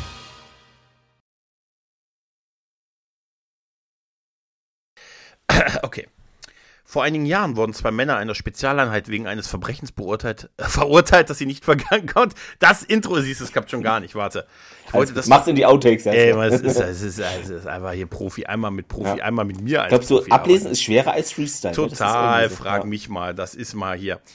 Okay. Vor einigen Jahren wurden 2 Männer einer Spezialeinheit wegen eines Verbrechens verurteilt, das sie nicht vergangen konnten. Das Intro, siehst du, es klappt schon gar nicht, warte. Mach's in die Outtakes. Es ist einfach hier Profi, einmal mit Profi, einmal mit mir als Profi. Ich glaube, so ablesen ist schwerer als Freestyle. Total, frag mich mal, das ist mal hier.